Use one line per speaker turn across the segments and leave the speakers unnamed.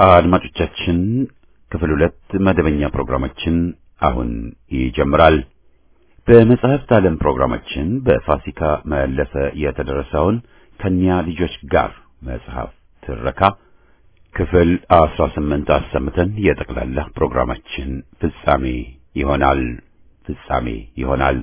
አድማጮቻችን ክፍል 2 መደበኛ ፕሮግራማችን አሁን ይጀምራል። በመጽሐፍት ዓለም ፕሮግራማችን በፋሲካ መለሰ የተደረሰውን ከኛ ልጆች ጋር መጽሐፍ ትረካ ክፍል 18 አሰምተን የጠቅላላ ፕሮግራማችን ፍጻሜ ይሆናል።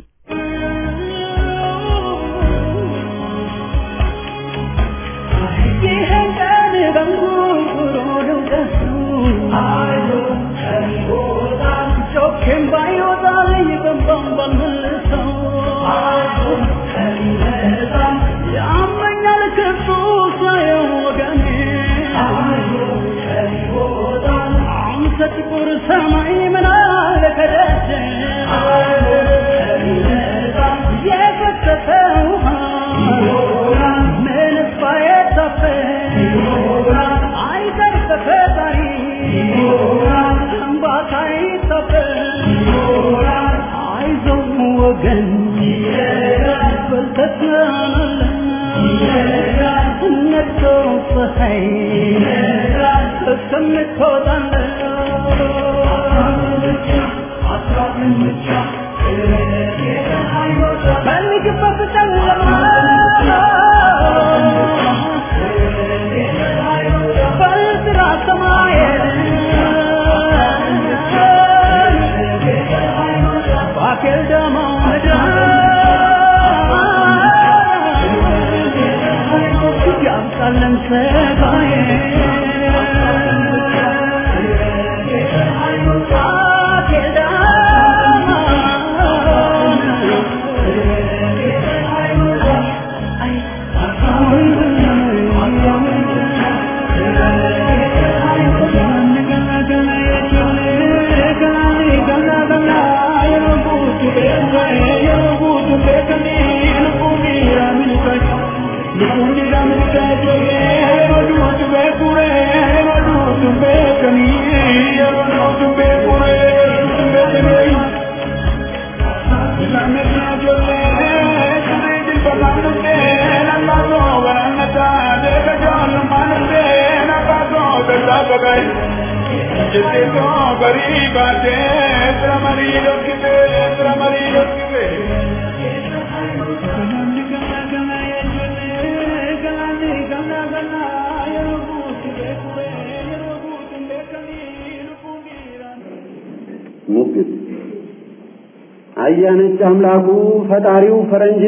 አያነች አምላኩ ፈጣሪው ፈረንጅ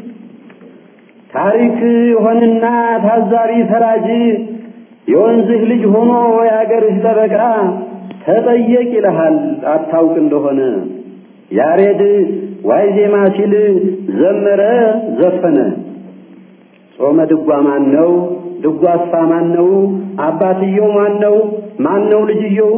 ታሪክ ሆነና ታዛሪ ፈራጅ የወንዝህ ልጅ ሆኖ ያገርህ ተበቃ ተጠየቅ ይልሃል አታውቅ እንደሆነ ያሬድ ዋይዜማ ሲል ዘመረ ዘፈነ ጾመ ድጓ ማን ነው ድጓሳ ማን ነው አባትየው ማን ነው ልጅየው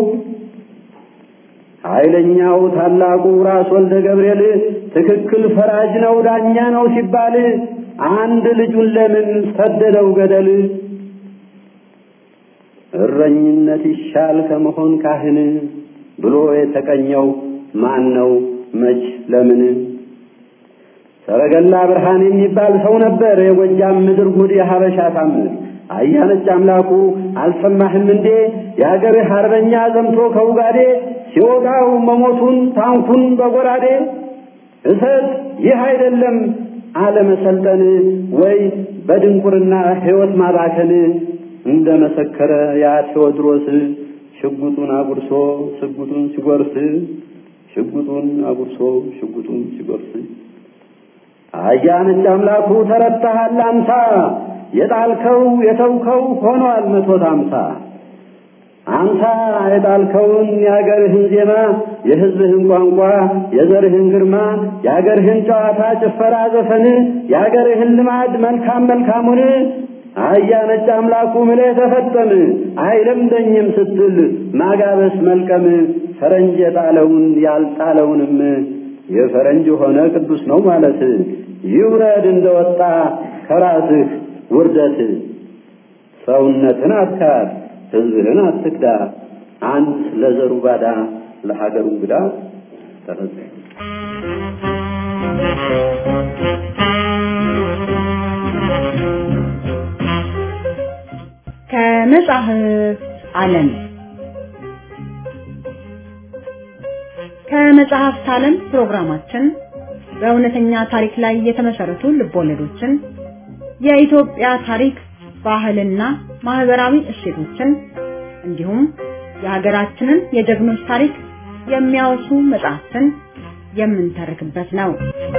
ኃይለኛው ታላቁ ራስ ወልደ ገብርኤል ትክክል ፈራጅ ነው ዳኛ ነው ሲባል አንድ ልጁን ለምን ሰደደው ገደል እረኝነት ይሻል ከመሆን ካህን ብሎ የተቀኘው ማን ነው መች ለምን ሰረገላ ብርሃን የሚባል ሰው ነበር የጎጃም ምድር ጉድ የሐበሻ ታምር አያነች አምላኩ አልሰማህም እንዴ ያገርህ አርበኛ ዘምቶ ከውጋዴ ሲወጣው መሞቱን ታንኩን በጎራዴ እሰት ይህ አይደለም አለመሰልጠን ወይ በድንቁርና ሕይወት ማባከን እንደመሰከረ ያ ቴዎድሮስ ሽጉጡን አጉርሶ ሽጉጡን ሲጎርስ አያነች አምላኩ ተረታሃል አንተ የጣልከው የተውከው ሆኗል 150 አንተ የጣልከውን ያገርህን ዜማ የሕዝብህን ቋንቋ የዘርህን ግርማ ያገርህን ጨዋታ ጭፈራ ዘፈን ያገርህን ልማድ መልካሙን አያነች አምላኩ ምለ ተፈጠም አይለምደኝም ስትል ማጋበስ መልቀም ፈረንጅ የጣለውን ያልጣለውንም የፈረንጅ ሆነ ቅዱስ ነው ማለት ይውረድ እንደወጣ ከራስህ ውርደት ሰውነትን አትካድ ሕዝብህን አትክዳ አንት ለዘሩ ባዳ ለሀገሩ እንግዳ ተረዘ
ከመጽሐፍ ዓለም ከመጽሐፍት ዓለም ፕሮግራማችን በእውነተኛ ታሪክ ላይ የተመሰረቱ ልቦለዶችን የኢትዮጵያ ታሪክ ባህልና ማህበራዊ እሴቶችን እንዲሁም የሀገራችንን የጀግኖች ታሪክ የሚያወሱ መጽሐፍትን የምንተርክበት ነው።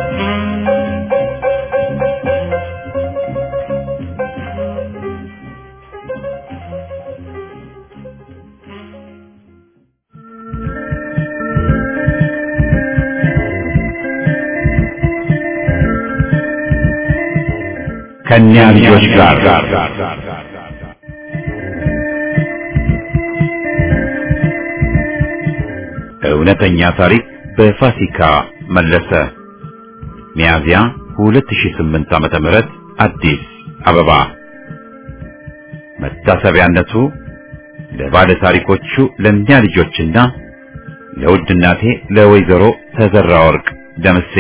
ከኛ ልጆች ጋር እውነተኛ ታሪክ በፋሲካ መለሰ። ሚያዝያ 2008 ዓመተ ምህረት አዲስ አበባ። መታሰቢያነቱ ለባለ ታሪኮቹ ለኛ ልጆችና ለውድ እናቴ ለወይዘሮ ተዘራ ወርቅ ደምሴ።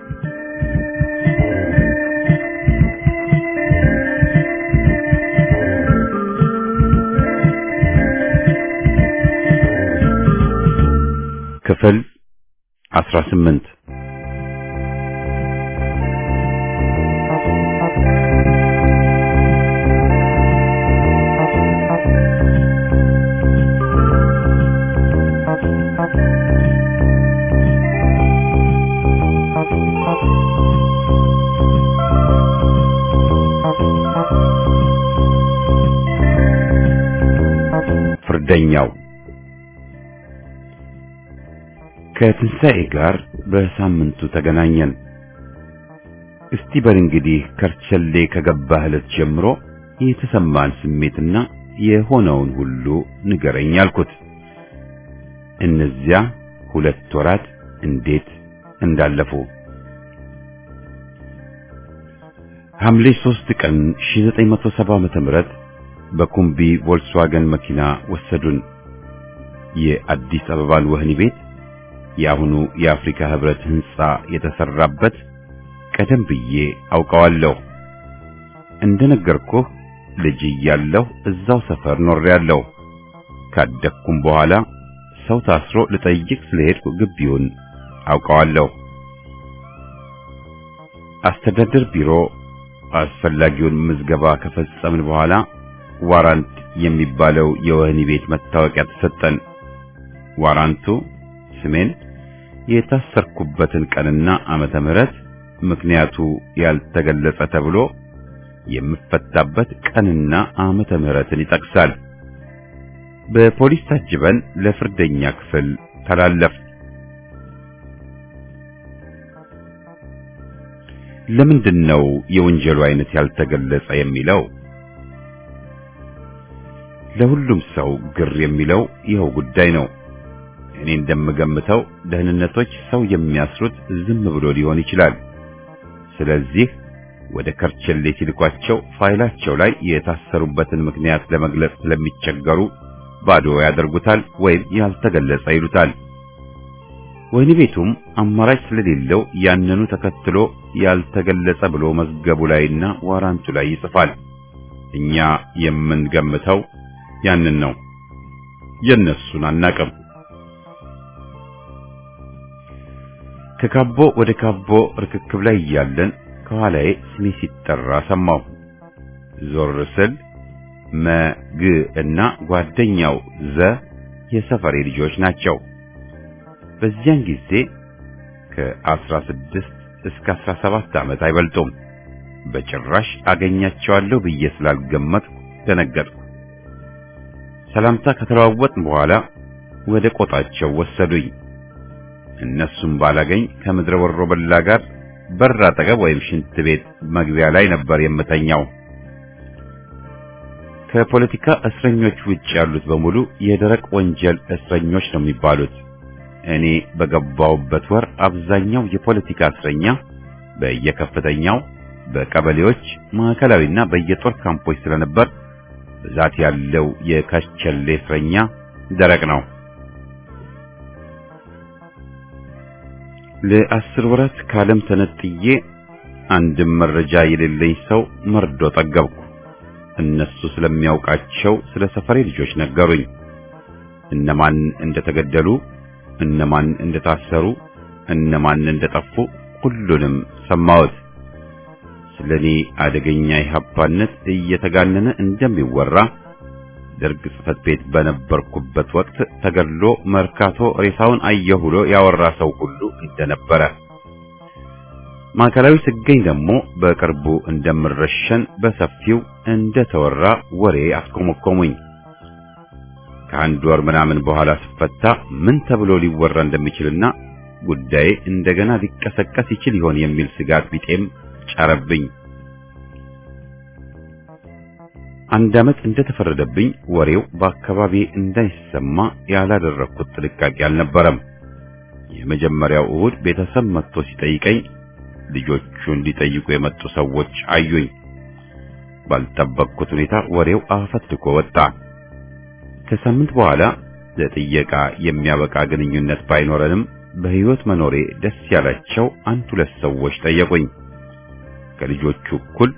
ክፍል 18 ፍርደኛው ከትንሣኤ ጋር በሳምንቱ ተገናኘን። እስቲ በል እንግዲህ ከርቸሌ ከገባህ ዕለት ጀምሮ የተሰማን ስሜትና የሆነውን ሁሉ ንገረኝ አልኩት። እነዚያ 2 ወራት እንዴት እንዳለፉ። ሐምሌ 3 ቀን 1970 ዓመተ ምህረት በኩምቢ ቮልክስዋገን መኪና ወሰዱን። የአዲስ አበባን ወህኒ ቤት የአሁኑ የአፍሪካ ህብረት ህንጻ የተሰራበት ቀደም ብዬ አውቀዋለሁ። እንደነገርኩህ ልጅ እያለሁ እዛው ሰፈር ኖሬያለሁ። ካደኩም በኋላ ሰው ታስሮ ልጠይቅ ስለሄድኩ ግቢውን አውቀዋለሁ። አስተዳደር ቢሮ አስፈላጊውን ምዝገባ ከፈጸምን በኋላ ዋራንት የሚባለው የወህኒ ቤት መታወቂያ ተሰጠን። ዋራንቱ ስሜን፣ የታሰርኩበትን ቀንና ዓመተ ምህረት፣ ምክንያቱ ያልተገለጸ ተብሎ የምፈታበት ቀንና ዓመተ ምህረትን ይጠቅሳል። በፖሊስ ታጅበን ለፍርደኛ ክፍል ተላለፍ። ለምንድነው የወንጀሉ አይነት ያልተገለጸ የሚለው? ለሁሉም ሰው ግር የሚለው ይኸው ጉዳይ ነው። እኔ እንደምገምተው ደህንነቶች ሰው የሚያስሩት ዝም ብሎ ሊሆን ይችላል። ስለዚህ ወደ ከርቸሌ ሲልኳቸው ፋይላቸው ላይ የታሰሩበትን ምክንያት ለመግለጽ ስለሚቸገሩ ባዶ ያደርጉታል ወይም ያልተገለጸ ይሉታል። ወህኒ ቤቱም አማራጭ ስለሌለው ያንኑ ተከትሎ ያልተገለጸ ብሎ መዝገቡ ላይና ዋራንቱ ላይ ይጽፋል። እኛ የምንገምተው ያንን ነው። የነሱን አናቅም። ከካቦ ወደ ካቦ ርክክብ ላይ እያለን ከኋላዬ ስሜ ሲጠራ ሰማሁ። ዞር ስል መግ እና ጓደኛው ዘ የሰፈሬ ልጆች ናቸው። በዚያን ጊዜ ከ16 እስከ 17 ዓመት አይበልጡም። በጭራሽ አገኛቸዋለሁ ብዬ ስላልገመትኩ ደነገጥኩ። ሰላምታ ከተለዋወጥን በኋላ ወደ ቆጣቸው ወሰዱኝ። እነሱም ባላገኝ ከምድረ ወሮ በላ ጋር በር አጠገብ ወይም ሽንት ቤት መግቢያ ላይ ነበር የምተኛው። ከፖለቲካ እስረኞች ውጭ ያሉት በሙሉ የደረቅ ወንጀል እስረኞች ነው የሚባሉት። እኔ በገባውበት ወር አብዛኛው የፖለቲካ እስረኛ በየከፍተኛው በቀበሌዎች ማዕከላዊና በየጦር ካምፖች ስለነበር ብዛት ያለው የከርቸሌ እስረኛ ደረቅ ነው። ለ10 ወራት ካለም ተነጥዬ አንድም መረጃ የሌለኝ ሰው መርዶ ጠገብኩ። እነሱ ስለሚያውቃቸው ስለ ሰፈሬ ልጆች ነገሩኝ። እነማን እንደተገደሉ፣ እነማን እንደታሰሩ፣ እነማን እንደጠፉ ሁሉንም ሰማሁት። ስለኔ አደገኛ ኢህአፓነት እየተጋነነ እንደሚወራ ደርግ ጽሕፈት ቤት በነበርኩበት ወቅት ተገድሎ መርካቶ ሬሳውን አየሁ ብሎ ያወራ ሰው ሁሉ እንደነበረ፣ ማዕከላዊ ስገኝ ደግሞ በቅርቡ እንደምረሸን በሰፊው እንደተወራ ወሬ አስኮመኮሙኝ። ከአንድ ወር ምናምን በኋላ ስፈታ ምን ተብሎ ሊወራ እንደሚችልና ጉዳዬ እንደገና ሊቀሰቀስ ይችል ይሆን የሚል ስጋት ቢጤም ጫረብኝ። አንድ ዓመት እንደተፈረደብኝ ወሬው በአካባቢ እንዳይሰማ ያላደረኩት ጥንቃቄ አልነበረም። የመጀመሪያው እሁድ ቤተሰብ መጥቶ ሲጠይቀኝ ልጆቹን ሊጠይቁ የመጡ ሰዎች አዩኝ። ባልጠበቅኩት ሁኔታ ወሬው አፈትልኮ ወጣ። ከሳምንት በኋላ ለጥየቃ የሚያበቃ ግንኙነት ባይኖረንም በሕይወት መኖሬ ደስ ያላቸው አንድ ሁለት ሰዎች ጠየቁኝ። ከልጆቹ እኩል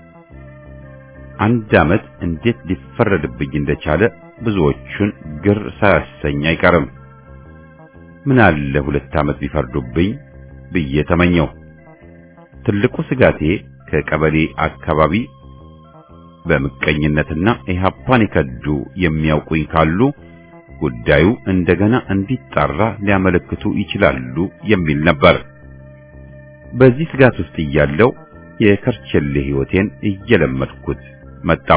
አንድ ዓመት እንዴት ሊፈረድብኝ እንደቻለ ብዙዎቹን ግር ሳያሰኝ አይቀርም። ምን አለ 2 ዓመት ቢፈርዱብኝ ብዬ ተመኘው። ትልቁ ስጋቴ ከቀበሌ አካባቢ በምቀኝነትና ኢህአፓን የከዱ የሚያውቁኝ ካሉ ጉዳዩ እንደገና እንዲጣራ ሊያመለክቱ ይችላሉ የሚል ነበር። በዚህ ስጋት ውስጥ እያለው የከርቸሌ ሕይወቴን እየለመድኩት መጣው።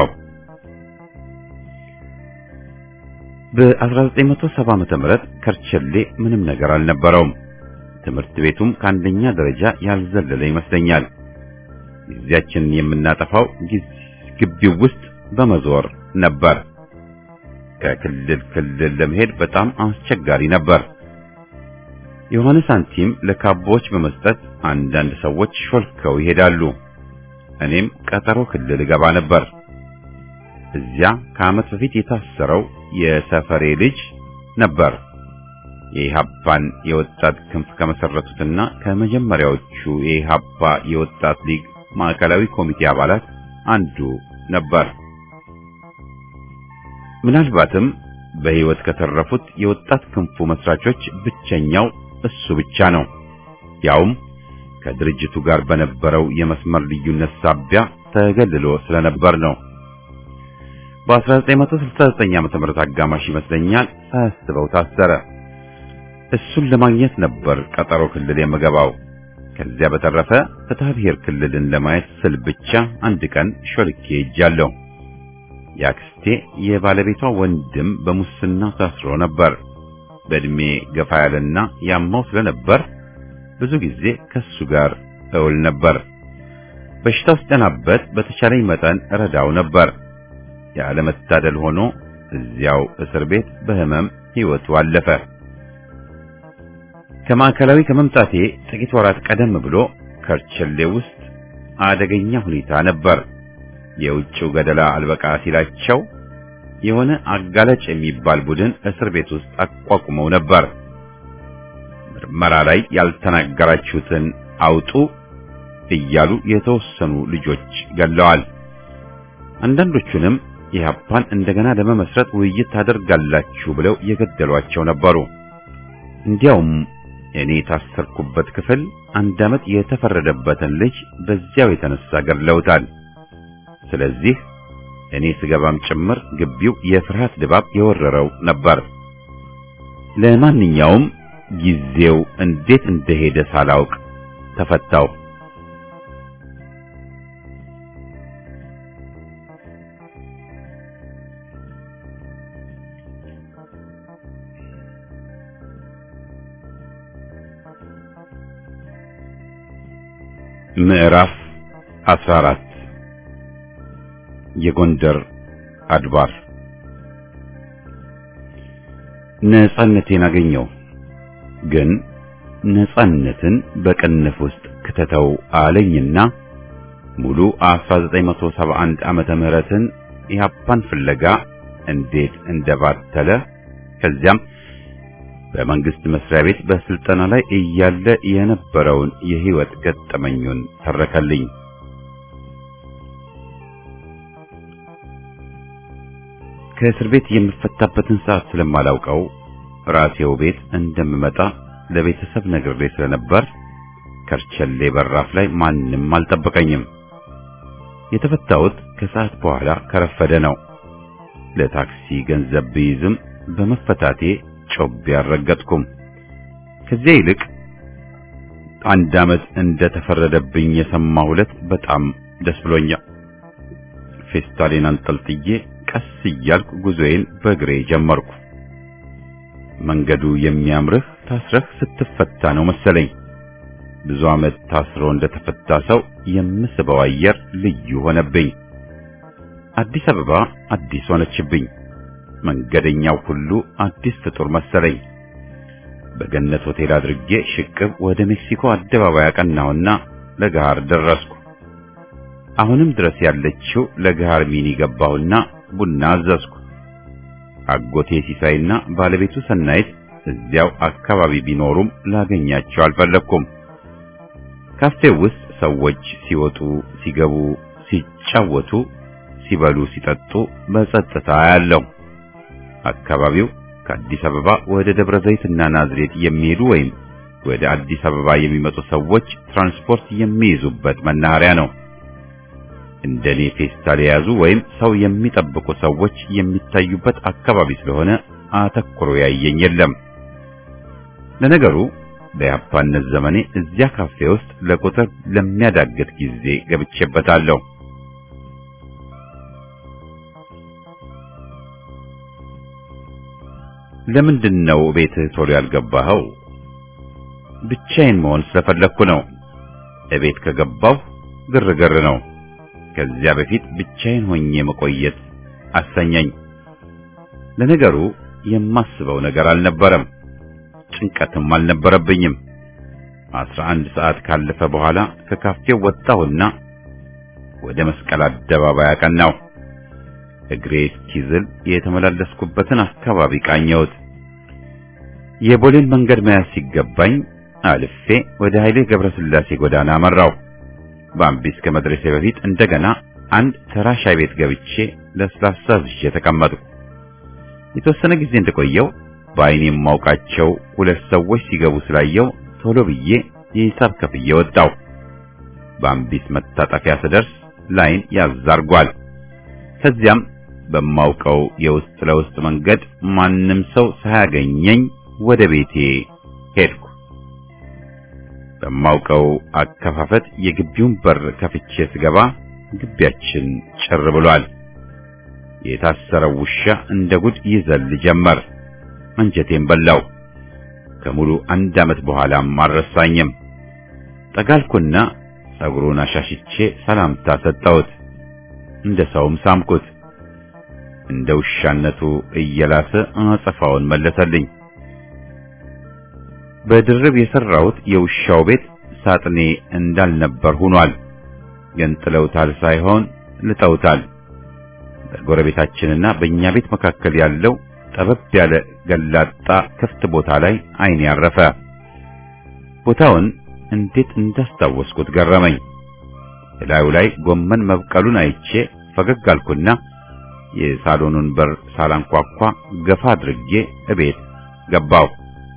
በ1970 ዓመተ ምህረት ከርቸሌ ምንም ነገር አልነበረውም። ትምህርት ቤቱም ከአንደኛ ደረጃ ያልዘለለ ይመስለኛል። ጊዜያችንን የምናጠፋው ግቢው ውስጥ በመዞር ነበር። ከክልል ክልል ለመሄድ በጣም አስቸጋሪ ነበር። የሆነ ሳንቲም ለካቦች በመስጠት አንዳንድ ሰዎች ሾልከው ይሄዳሉ። እኔም ቀጠሮ ክልል ገባ ነበር። እዚያ ከዓመት በፊት የታሰረው የሰፈሬ ልጅ ነበር። የኢህአፓን የወጣት ክንፍ ከመሰረቱትና ከመጀመሪያዎቹ የኢህአፓ የወጣት ሊግ ማዕከላዊ ኮሚቴ አባላት አንዱ ነበር። ምናልባትም በሕይወት ከተረፉት የወጣት ክንፉ መስራቾች ብቸኛው እሱ ብቻ ነው። ያውም ከድርጅቱ ጋር በነበረው የመስመር ልዩነት ሳቢያ ተገልሎ ስለነበር ነው። በ1969 ዓ.ም አጋማሽ ይመስለኛል ሳያስበው ታሰረ። እሱን ለማግኘት ነበር ቀጠሮ ክልል የምገባው። ከዚያ በተረፈ ፍትሐ ብሔር ክልልን ለማየት ስል ብቻ አንድ ቀን ሾልኬ ሄጃለሁ። ያክስቴ የባለቤቷ ወንድም በሙስና ታስሮ ነበር። በእድሜ ገፋ ያለና ያማው ስለነበር ብዙ ጊዜ ከሱ ጋር እውል ነበር። በሽታው ሲጠናበት በተቻለኝ መጠን ረዳው ነበር። ያለ መታደል ሆኖ እዚያው እስር ቤት በህመም ሕይወቱ አለፈ። ከማዕከላዊ ከመምጣቴ ጥቂት ወራት ቀደም ብሎ ከርቸሌ ውስጥ አደገኛ ሁኔታ ነበር። የውጭው ገደላ አልበቃ ሲላቸው የሆነ አጋላጭ የሚባል ቡድን እስር ቤት ውስጥ አቋቁመው ነበር። ምርመራ ላይ ያልተናገራችሁትን አውጡ እያሉ የተወሰኑ ልጆች ገለዋል። አንዳንዶቹንም ኢህአፓን እንደገና ለመመስረት ውይይት ታደርጋላችሁ ብለው የገደሏቸው ነበሩ። እንዲያውም እኔ ታሰርኩበት ክፍል 1 ዓመት የተፈረደበትን ልጅ በዚያው የተነሳ ገድለውታል። ስለዚህ እኔ ስገባም ጭምር ግቢው የፍርሃት ድባብ የወረረው ነበር። ለማንኛውም ጊዜው እንዴት እንደሄደ ሳላውቅ ተፈታው። ምዕራፍ 14 የጎንደር አድባር። ነጻነቴን አገኘው። ግን ነጻነትን በቅንፍ ውስጥ ከተተው አለኝና ሙሉ 1971 ዓመተ ምህረትን ኢህአፓን ፍለጋ እንዴት እንደባተለ ከዚያም በመንግስት መስሪያ ቤት በስልጠና ላይ እያለ የነበረውን የህይወት ገጠመኙን ተረከልኝ። ከእስር ቤት የምፈታበትን ሰዓት ስለማላውቀው ራሴው ቤት እንደምመጣ ለቤተሰብ ነግሬ ስለነበር ከርቸሌ በራፍ ላይ ማንም አልጠበቀኝም። የተፈታሁት ከሰዓት በኋላ ከረፈደ ነው። ለታክሲ ገንዘብ ብይዝም በመፈታቴ ጮቤ አልረገጥኩም። ከዚያ ይልቅ 1 ዓመት እንደተፈረደብኝ የሰማሁ ዕለት በጣም ደስ ብሎኛል። ፌስታሌን አንጠልጥዬ ቀስ እያልኩ ጉዞዬን በእግሬ ጀመርኩ። መንገዱ የሚያምርህ ታስረህ ስትፈታ ነው መሰለኝ። ብዙ ዓመት ታስሮ እንደተፈታ ሰው የምስበው አየር ልዩ ሆነብኝ። አዲስ አበባ አዲስ ሆነችብኝ። መንገደኛው ሁሉ አዲስ ፍጡር መሰለኝ። በገነት ሆቴል አድርጌ ሽቅብ ወደ ሜክሲኮ አደባባይ አቀናሁና ለገሃር ደረስኩ። አሁንም ድረስ ያለችው ለገሃር ሚኒ ገባሁና ቡና አዘዝኩ። አጎቴ ሲሳይና ባለቤቱ ሰናይት እዚያው አካባቢ ቢኖሩም ላገኛቸው አልፈለኩም። ካፌው ውስጥ ሰዎች ሲወጡ ሲገቡ፣ ሲጫወቱ፣ ሲበሉ፣ ሲጠጡ በጸጥታ ያለው አካባቢው ከአዲስ አበባ ወደ ደብረ ዘይትና ናዝሬት የሚሄዱ ወይም ወደ አዲስ አበባ የሚመጡ ሰዎች ትራንስፖርት የሚይዙበት መናኸሪያ ነው። እንደኔ ፌስታል የያዙ ወይም ሰው የሚጠብቁ ሰዎች የሚታዩበት አካባቢ ስለሆነ አተኩሮ ያየኝ የለም። ለነገሩ በያፓነት ዘመኔ እዚያ ካፌ ውስጥ ለቁጥር ለሚያዳግት ጊዜ ገብቼበታለሁ። ለምንድነው ቤትህ ቶሎ ያልገባኸው? ብቻዬን መሆን ስለፈለኩ ነው። እቤት ከገባሁ ግርግር ነው። ከዚያ በፊት ብቻዬን ሆኜ መቆየት አሰኘኝ። ለነገሩ የማስበው ነገር አልነበረም፣ ጭንቀትም አልነበረብኝም። 11 ሰዓት ካለፈ በኋላ ከካፌው ወጣሁና ወደ መስቀል አደባባይ አቀናሁ። እግሬ እስኪዝል የተመላለስኩበትን አካባቢ ቃኘሁት። የቦሌን መንገድ መያዝ ሲገባኝ አልፌ ወደ ኃይሌ ገብረስላሴ ጎዳና አመራሁ። በአምቢስ ከመድረሴ በፊት እንደገና አንድ ተራ ሻይ ቤት ገብቼ ለስላሳ ዝዤ ተቀመጥኩ። የተወሰነ ጊዜ እንደቆየው በዓይኔ የማውቃቸው 2 ሰዎች ሲገቡ ስላየው ቶሎ ብዬ የሂሳብ ከፍዬ ወጣሁ። በአምቢስ መታጠፊያ ስደርስ ላይን ያዛርጓል። ከዚያም በማውቀው የውስጥ ለውስጥ መንገድ ማንም ሰው ሳያገኘኝ ወደ ቤቴ ሄድኩ። በማውቀው አከፋፈት የግቢውን በር ከፍቼ ስገባ ግቢያችን ጭር ብሏል። የታሰረው ውሻ እንደ ጉድ ይዘል ጀመር። አንጀቴን በላው። ከሙሉ 1 ዓመት በኋላም አልረሳኝም። ጠጋልኩና ጸጉሩን አሻሽቼ ሰላምታ ሰጠሁት። እንደ ሰውም ሳምኩት። እንደ ውሻነቱ እየላሰ አጸፋውን መለሰልኝ። በድርብ የሰራሁት የውሻው ቤት ሳጥኔ እንዳልነበር ሆኗል። ገንጥለውታል ሳይሆን ልጠውታል። በጎረቤታችንና በእኛ ቤት መካከል ያለው ጠበብ ያለ ገላጣ ክፍት ቦታ ላይ ዓይኔ ያረፈ። ቦታውን እንዴት እንዳስታወስኩት ገረመኝ። እላዩ ላይ ጎመን መብቀሉን አይቼ ፈገግ አልኩና የሳሎኑን በር ሳላንኳኳ ገፋ አድርጌ እቤት ገባሁ።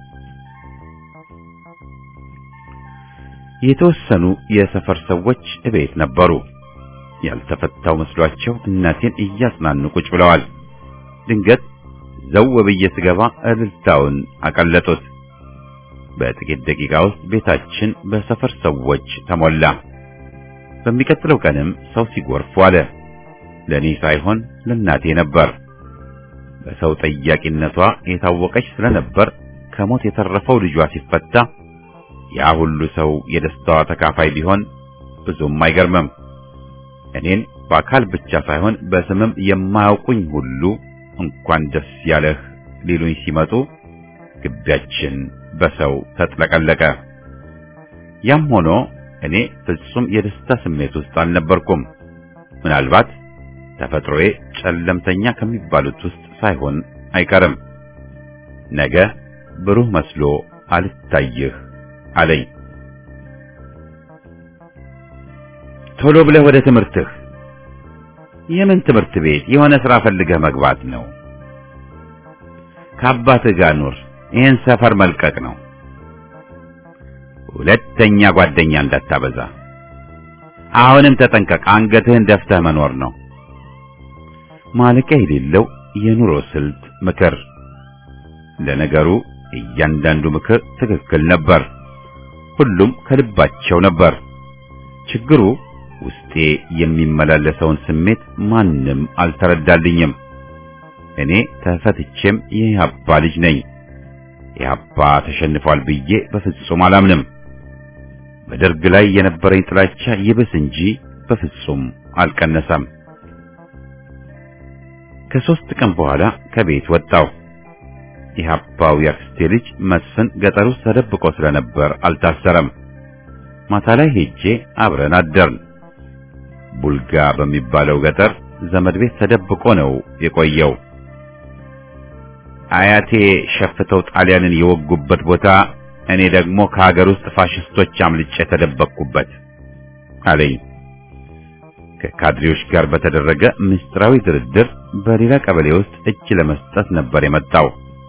የተወሰኑ የሰፈር ሰዎች እቤት ነበሩ። ያልተፈታው መስሏቸው እናቴን እያጽናኑ ቁጭ ብለዋል። ድንገት ዘው ብዬ ስገባ እልልታውን አቀለጡት። በጥቂት ደቂቃ ውስጥ ቤታችን በሰፈር ሰዎች ተሞላ። በሚቀጥለው ቀንም ሰው ሲጎርፍ ዋለ። ለኔ ሳይሆን ለእናቴ ነበር። በሰው ጠያቂነቷ የታወቀች ስለነበር ከሞት የተረፈው ልጇ ሲፈታ ያ ሁሉ ሰው የደስታዋ ተካፋይ ቢሆን ብዙም አይገርምም። እኔን በአካል ብቻ ሳይሆን በስምም የማያውቁኝ ሁሉ እንኳን ደስ ያለህ ሊሉኝ ሲመጡ ግቢያችን በሰው ተጥለቀለቀ። ያም ሆኖ እኔ ፍጹም የደስታ ስሜት ውስጥ አልነበርኩም። ምናልባት ተፈጥሮዬ ጨለምተኛ ከሚባሉት ውስጥ ሳይሆን አይቀርም። ነገ ብሩህ መስሎ አልታይህ አለኝ። ቶሎ ብለህ ወደ ትምህርትህ። የምን ትምህርት ቤት? የሆነ ስራ ፈልገህ መግባት ነው። ከአባትህ ጋር ኑር። ይህን ሰፈር መልቀቅ ነው። ሁለተኛ ጓደኛ እንዳታበዛ። አሁንም ተጠንቀቅ። አንገትህን ደፍተህ መኖር ነው። ማለቂያ የሌለው የኑሮ ስልት ምክር። ለነገሩ እያንዳንዱ ምክር ትክክል ነበር። ሁሉም ከልባቸው ነበር። ችግሩ ውስጤ የሚመላለሰውን ስሜት ማንም አልተረዳልኝም። እኔ ተፈትቼም የኢህአፓ ልጅ ነኝ። ኢህአፓ ተሸንፏል ብዬ በፍጹም አላምንም። በደርግ ላይ የነበረኝ ጥላቻ ይብስ እንጂ በፍጹም አልቀነሰም። ከ3 ቀን በኋላ ከቤት ወጣው። ኢህአፓው የአክስቴ ልጅ መስፍን ገጠር ውስጥ ተደብቆ ስለነበር አልታሰረም። ማታ ላይ ሄጄ አብረን አደርን። ቡልጋ በሚባለው ገጠር ዘመድ ቤት ተደብቆ ነው የቆየው። አያቴ ሸፍተው ጣሊያንን የወጉበት ቦታ፣ እኔ ደግሞ ከሀገር ውስጥ ፋሽስቶች አምልጬ ተደበቅኩበት አለኝ። ከካድሬዎች ጋር በተደረገ ምስጢራዊ ድርድር በሌላ ቀበሌ ውስጥ እጅ ለመስጠት ነበር የመጣው።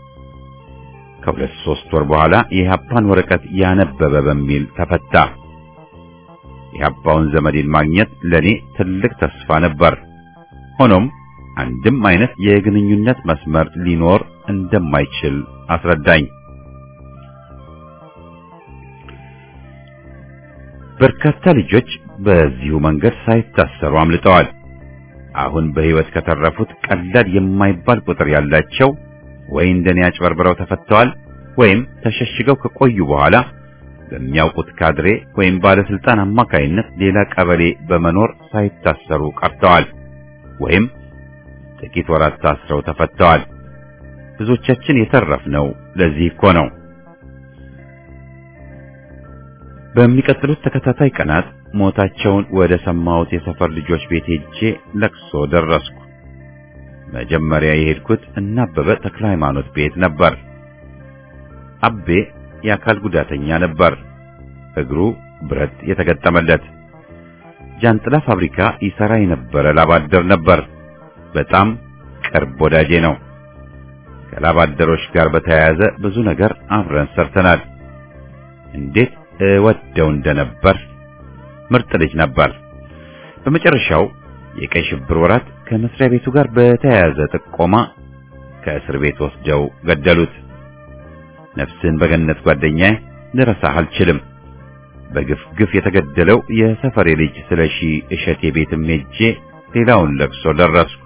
ከ2-3 ወር በኋላ የኢህአፓን ወረቀት ያነበበ በሚል ተፈታ። የኢህአፓውን ዘመዴን ማግኘት ለኔ ትልቅ ተስፋ ነበር። ሆኖም አንድም አይነት የግንኙነት መስመር ሊኖር እንደማይችል አስረዳኝ። በርካታ ልጆች በዚሁ መንገድ ሳይታሰሩ አምልጠዋል። አሁን በህይወት ከተረፉት ቀላል የማይባል ቁጥር ያላቸው ወይ እንደኔ አጭበርብረው ተፈተዋል ወይም ተሸሽገው ከቆዩ በኋላ በሚያውቁት ካድሬ ወይም ባለስልጣን አማካይነት ሌላ ቀበሌ በመኖር ሳይታሰሩ ቀርተዋል ወይም ጥቂት ወራት ታስረው ተፈተዋል። ብዙዎቻችን የተረፍነው ለዚህ እኮ ነው። በሚቀጥሉት ተከታታይ ቀናት ሞታቸውን ወደ ሰማሁት የሰፈር ልጆች ቤት ሄጄ ለቅሶ ደረስኩ። መጀመሪያ የሄድኩት እና አበበ ተክለ ሃይማኖት ቤት ነበር። አቤ የአካል ጉዳተኛ ነበር። እግሩ ብረት የተገጠመለት ጃንጥላ ፋብሪካ ይሰራ የነበረ ላባደር ነበር። በጣም ቅርብ ወዳጄ ነው። ከላባደሮች ጋር በተያያዘ ብዙ ነገር አብረን ሰርተናል። እንዴት ወደው እንደነበር ምርጥ ልጅ ነበር። በመጨረሻው የቀይ ሽብር ወራት ከመስሪያ ቤቱ ጋር በተያያዘ ጥቆማ ከእስር ቤት ወስደው ገደሉት። ነፍስን በገነት ጓደኛዬ ልረሳህ አልችልም። በግፍ ግፍ የተገደለው የሰፈሬ ልጅ ስለሺ እሸቴ ቤትም ሄጄ ሌላውን ለቅሶ ደረስኩ።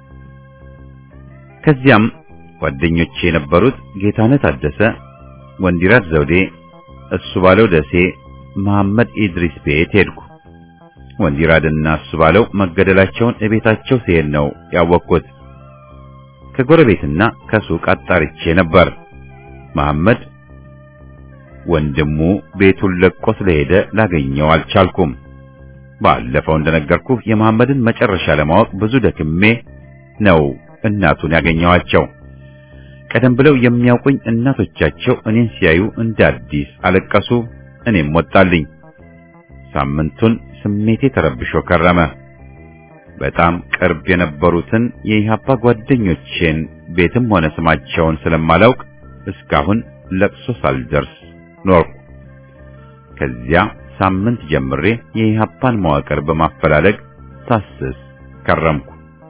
ከዚያም ጓደኞቼ የነበሩት ጌታነት አደሰ፣ ወንዲራት ዘውዴ፣ እሱ ባለው ደሴ፣ መሐመድ ኢድሪስ ቤት ሄድኩ። ወንዲራድና እሱ ባለው መገደላቸውን እቤታቸው ሲሄድ ነው ያወቅኩት። ከጎረቤትና ከሱቅ አጣርቼ ነበር። መሐመድ ወንድሙ ቤቱን ለቆ ስለሄደ ላገኘው አልቻልኩም። ባለፈው እንደነገርኩህ የመሐመድን መጨረሻ ለማወቅ ብዙ ደክሜ ነው እናቱን ያገኘዋቸው። ቀደም ብለው የሚያውቁኝ እናቶቻቸው እኔን ሲያዩ እንደ አዲስ አለቀሱ። እኔም ወጣልኝ። ሳምንቱን ስሜቴ ተረብሾ ከረመ። በጣም ቅርብ የነበሩትን የኢህአፓ ጓደኞቼን ቤትም ሆነ ስማቸውን ስለማላውቅ እስካሁን ለቅሶ ሳልደርስ ኖርኩ። ከዚያ ሳምንት ጀምሬ የኢህአፓን መዋቅር በማፈላለግ ሳስስ ከረምኩ።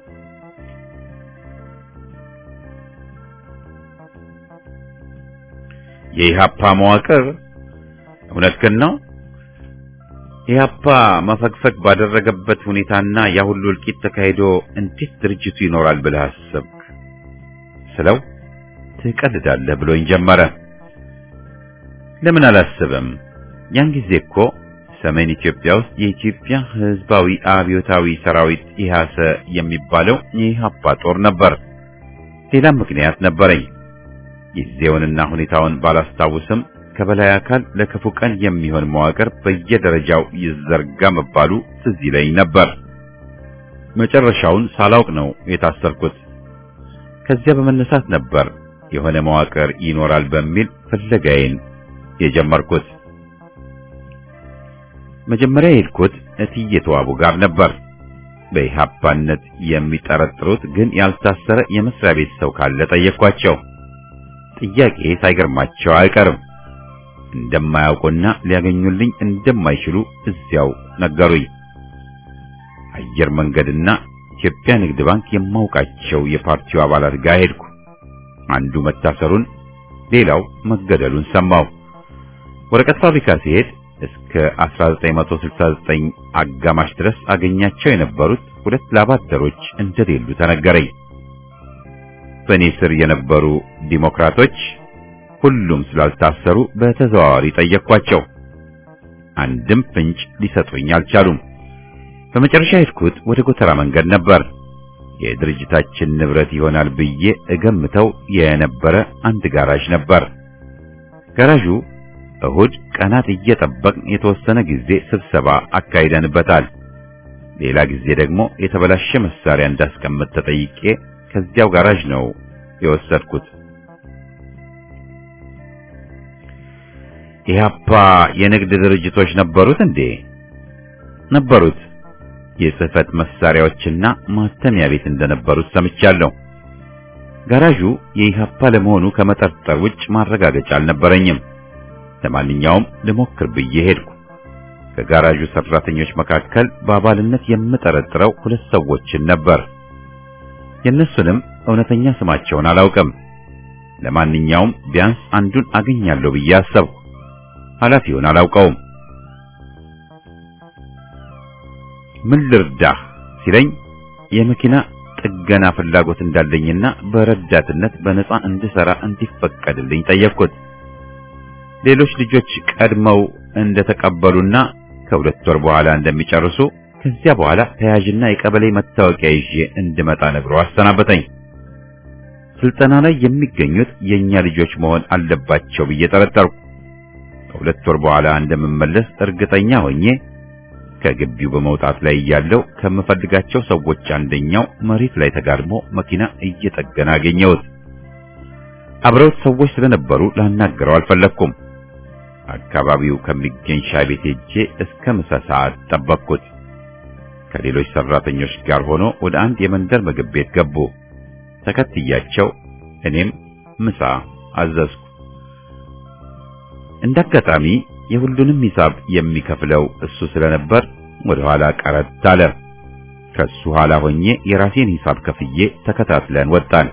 የኢህአፓ መዋቅር እውነትህን ነው? ኢህአፓ መፈግፈግ ባደረገበት ሁኔታና ያ ሁሉ እልቂት ተካሂዶ እንዴት ድርጅቱ ይኖራል ብለህ አሰብክ ስለው ትቀልዳለህ ብሎኝ ጀመረ። ለምን አላስብም? ያን ጊዜ እኮ ሰሜን ኢትዮጵያ ውስጥ የኢትዮጵያ ሕዝባዊ አብዮታዊ ሰራዊት ኢህአሰ የሚባለው የኢህአፓ ጦር ነበር። ሌላም ምክንያት ነበረኝ። ጊዜውንና ሁኔታውን ባላስታውስም ከበላይ አካል ለክፉ ቀን የሚሆን መዋቅር በየደረጃው ይዘርጋ መባሉ ትዝ ይለኝ ነበር። መጨረሻውን ሳላውቅ ነው የታሰርኩት። ከዚያ በመነሳት ነበር የሆነ መዋቅር ይኖራል በሚል ፍለጋዬን የጀመርኩት። መጀመሪያ የሄድኩት እትዬ ተዋቡ ጋር ነበር። በኢህአፓነት የሚጠረጥሩት ግን ያልታሰረ የመስሪያ ቤት ሰው ካለ ጠየቅኳቸው። ጥያቄ ሳይገርማቸው አይቀርም። እንደማያውቁና ሊያገኙልኝ እንደማይችሉ እዚያው ነገሩኝ። አየር መንገድና ኢትዮጵያ ንግድ ባንክ የማውቃቸው የፓርቲው አባላት ጋር ሄድኩ። አንዱ መታሰሩን፣ ሌላው መገደሉን ሰማሁ። ወረቀት ፋብሪካ ሲሄድ እስከ 1969 አጋማሽ ድረስ አገኛቸው የነበሩት 2 ላባደሮች እንደሌሉ ተነገረኝ። በኔ ስር የነበሩ ዲሞክራቶች ሁሉም ስላልታሰሩ በተዘዋዋሪ ጠየቅኳቸው። አንድም ፍንጭ ሊሰጡኝ አልቻሉም። በመጨረሻ ሄድኩት ወደ ጎተራ መንገድ ነበር። የድርጅታችን ንብረት ይሆናል ብዬ እገምተው የነበረ አንድ ጋራዥ ነበር። ጋራዡ እሁድ ቀናት እየጠበቅን የተወሰነ ጊዜ ስብሰባ አካሂደንበታል። ሌላ ጊዜ ደግሞ የተበላሸ መሳሪያ እንዳስቀምጥ ተጠይቄ ከዚያው ጋራዥ ነው የወሰድኩት። ኢህአፓ የንግድ ድርጅቶች ነበሩት እንዴ? ነበሩት። የጽህፈት መሳሪያዎችና ማተሚያ ቤት እንደነበሩት ሰምቻለሁ። ጋራዡ የኢህአፓ ለመሆኑ ከመጠርጠር ውጭ ማረጋገጫ አልነበረኝም። ለማንኛውም ልሞክር ብዬ ሄድኩ። ከጋራዡ ሰራተኞች መካከል በአባልነት የምጠረጥረው 2 ሰዎችን ነበር። የነሱንም እውነተኛ ስማቸውን አላውቅም። ለማንኛውም ቢያንስ አንዱን አገኛለሁ ብዬ አሰብኩ። ኃላፊውን አላውቀውም። ምን ልርዳህ ሲለኝ የመኪና ጥገና ፍላጎት እንዳለኝና በረዳትነት በነፃ እንድሰራ እንዲፈቀድልኝ ጠየቅኩት። ሌሎች ልጆች ቀድመው እንደተቀበሉና ከ2 ወር በኋላ እንደሚጨርሱ ከዚያ በኋላ ተያዥና የቀበሌ መታወቂያ ይዤ እንድመጣ ነግሮ አሰናበተኝ። ስልጠና ላይ የሚገኙት የኛ ልጆች መሆን አለባቸው ብዬ ጠረጠርኩ። ከ2 ወር በኋላ እንደምመለስ እርግጠኛ ሆኜ ከግቢው በመውጣት ላይ ያለው ከምፈልጋቸው ሰዎች አንደኛው መሬት ላይ ተጋድሞ መኪና እየጠገነ አገኘሁት። አብረውት ሰዎች ስለነበሩ ላናገረው አልፈለኩም። አካባቢው ከሚገኝ ሻይ ቤት ሄጄ እስከ ምሳ ሰዓት ጠበቅኩት። ከሌሎች ሰራተኞች ጋር ሆኖ ወደ አንድ የመንደር ምግብ ቤት ገቡ። ተከትያቸው እኔም ምሳ አዘዝኩ። እንዳጋጣሚ የሁሉንም ሂሳብ የሚከፍለው እሱ ስለነበር ወደ ኋላ ቀረት አለ። ከሱ ኋላ ሆኜ የራሴን ሂሳብ ከፍዬ ተከታትለን ወጣን።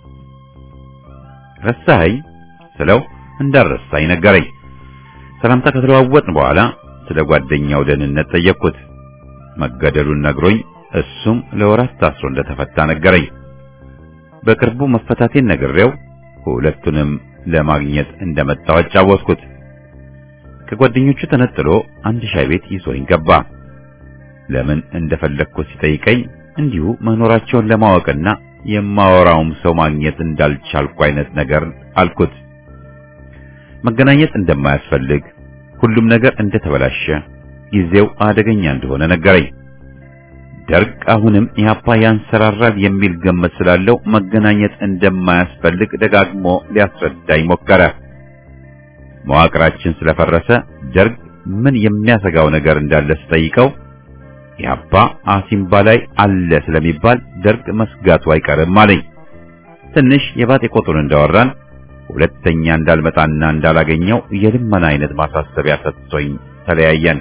ረሳኸኝ ስለው እንዳረሳኝ ነገረኝ። ሰላምታ ከተለዋወጥን በኋላ ስለ ጓደኛው ደህንነት ጠየቅኩት። መገደሉን ነግሮኝ እሱም ለወራት ታስሮ እንደተፈታ ነገረኝ። በቅርቡ መፈታቴን ነግሬው ሁለቱንም ለማግኘት እንደመጣው አጫወትኩት። ከጓደኞቹ ተነጥሎ አንድ ሻይ ቤት ይዞኝ ገባ። ለምን እንደፈለግኩት ሲጠይቀኝ እንዲሁ መኖራቸውን ለማወቅና የማወራውም ሰው ማግኘት እንዳልቻልኩ አይነት ነገር አልኩት። መገናኘት እንደማያስፈልግ፣ ሁሉም ነገር እንደተበላሸ፣ ጊዜው አደገኛ እንደሆነ ነገረኝ። ደርግ አሁንም ኢህአፓ ያንሰራራል የሚል ግምት ስላለው መገናኘት እንደማያስፈልግ ደጋግሞ ሊያስረዳኝ ሞከረ። መዋቅራችን ስለፈረሰ ደርግ ምን የሚያሰጋው ነገር እንዳለ ስጠይቀው ኢህአፓ አሲምባ ላይ አለ ስለሚባል ደርግ መስጋቱ አይቀርም አለኝ። ትንሽ የባጤ ቆጡን እንዳወራን ሁለተኛ እንዳልመጣና እንዳላገኘው የልመና አይነት ማሳሰቢያ ሰጥቶኝ ተለያየን።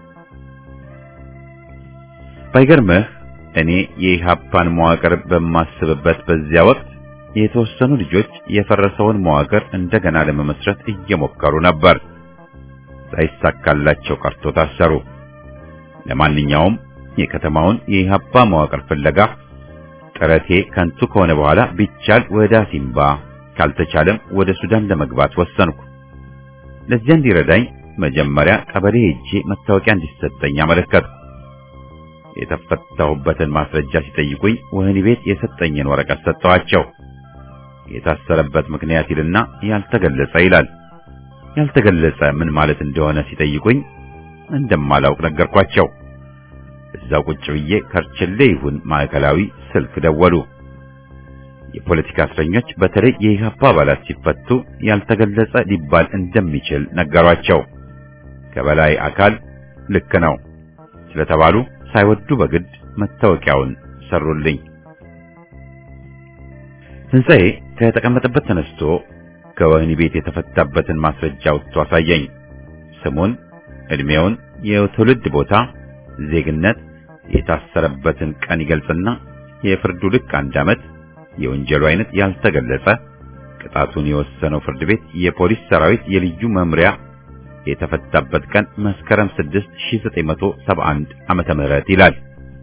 ባይገርምህ እኔ የኢህአፓን መዋቅር በማስብበት በዚያ ወቅት የተወሰኑ ልጆች የፈረሰውን መዋቅር እንደገና ለመመስረት እየሞከሩ ነበር። ሳይሳካላቸው ቀርቶ ታሰሩ። ለማንኛውም የከተማውን የኢህአፓ መዋቅር ፍለጋ ጥረቴ ከንቱ ከሆነ በኋላ ቢቻል ወደ አሲምባ ካልተቻለም ወደ ሱዳን ለመግባት ወሰንኩ። ለዚያ እንዲረዳኝ መጀመሪያ ቀበሌ ሄጄ መታወቂያ እንዲሰጠኝ አመለከትኩ። የተፈታሁበትን ማስረጃ ሲጠይቁኝ ወህኒ ቤት የሰጠኝን ወረቀት ሰጠኋቸው። የታሰረበት ምክንያት ይልና ያልተገለጸ ይላል። ያልተገለጸ ምን ማለት እንደሆነ ሲጠይቁኝ እንደማላውቅ ነገርኳቸው። እዛው ቁጭ ብዬ ከርችሌ ይሁን ማዕከላዊ ስልክ ደወሉ። የፖለቲካ እስረኞች በተለይ የኢህአፓ አባላት ሲፈቱ ያልተገለጸ ሊባል እንደሚችል ነገሯቸው። ከበላይ አካል ልክ ነው ስለተባሉ ሳይወዱ በግድ መታወቂያውን ሰሩልኝ። ትንሣኤ ከተቀመጠበት ተነስቶ ከወህኒ ቤት የተፈታበትን ማስረጃ አውጥቶ አሳየኝ። ስሙን፣ እድሜውን፣ የትውልድ ቦታ፣ ዜግነት፣ የታሰረበትን ቀን ይገልጽና የፍርዱ ልክ 1 ዓመት፣ የወንጀሉ አይነት ያልተገለጸ፣ ቅጣቱን የወሰነው ፍርድ ቤት፣ የፖሊስ ሰራዊት የልዩ መምሪያ፣ የተፈታበት ቀን መስከረም 6 1971 ዓመተ ምህረት ይላል።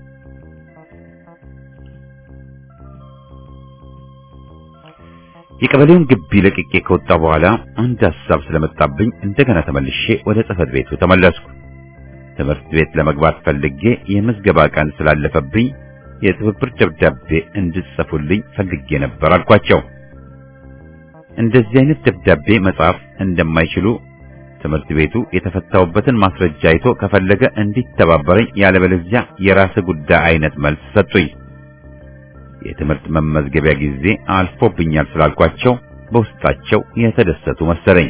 የቀበሌውን ግቢ ለቅቄ ከወጣ በኋላ አንድ ሐሳብ ስለመጣብኝ እንደገና ተመልሼ ወደ ጽሕፈት ቤቱ ተመለስኩ። ትምህርት ቤት ለመግባት ፈልጌ የምዝገባ ቀን ስላለፈብኝ የትብብር ደብዳቤ እንድጽፉልኝ ፈልጌ ነበር አልኳቸው። እንደዚህ አይነት ደብዳቤ መጻፍ እንደማይችሉ ትምህርት ቤቱ የተፈታውበትን ማስረጃ አይቶ ከፈለገ እንዲተባበረኝ ያለበለዚያ የራስ ጉዳይ አይነት መልስ ሰጡኝ። የትምህርት መመዝገቢያ ጊዜ አልፎብኛል ስላልኳቸው በውስጣቸው የተደሰቱ መሰለኝ።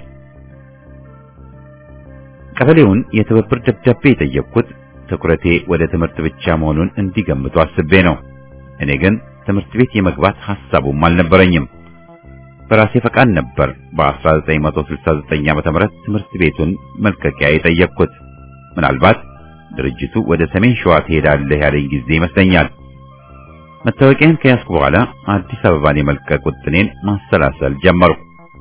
ቀበሌውን የትብብር ደብዳቤ የጠየቅኩት ትኩረቴ ወደ ትምህርት ብቻ መሆኑን እንዲገምቱ አስቤ ነው። እኔ ግን ትምህርት ቤት የመግባት ሐሳቡም አልነበረኝም። በራሴ ፈቃድ ነበር በ1969 ዓመተ ምህረት ትምህርት ቤቱን መልቀቂያ የጠየቅኩት። ምናልባት ድርጅቱ ወደ ሰሜን ሸዋ ትሄዳለህ ያለኝ ጊዜ ይመስለኛል። መታወቂያን ከያዝኩ በኋላ አዲስ አበባን የመልቀቅ ውጥኔን ማሰላሰል ጀመርኩ።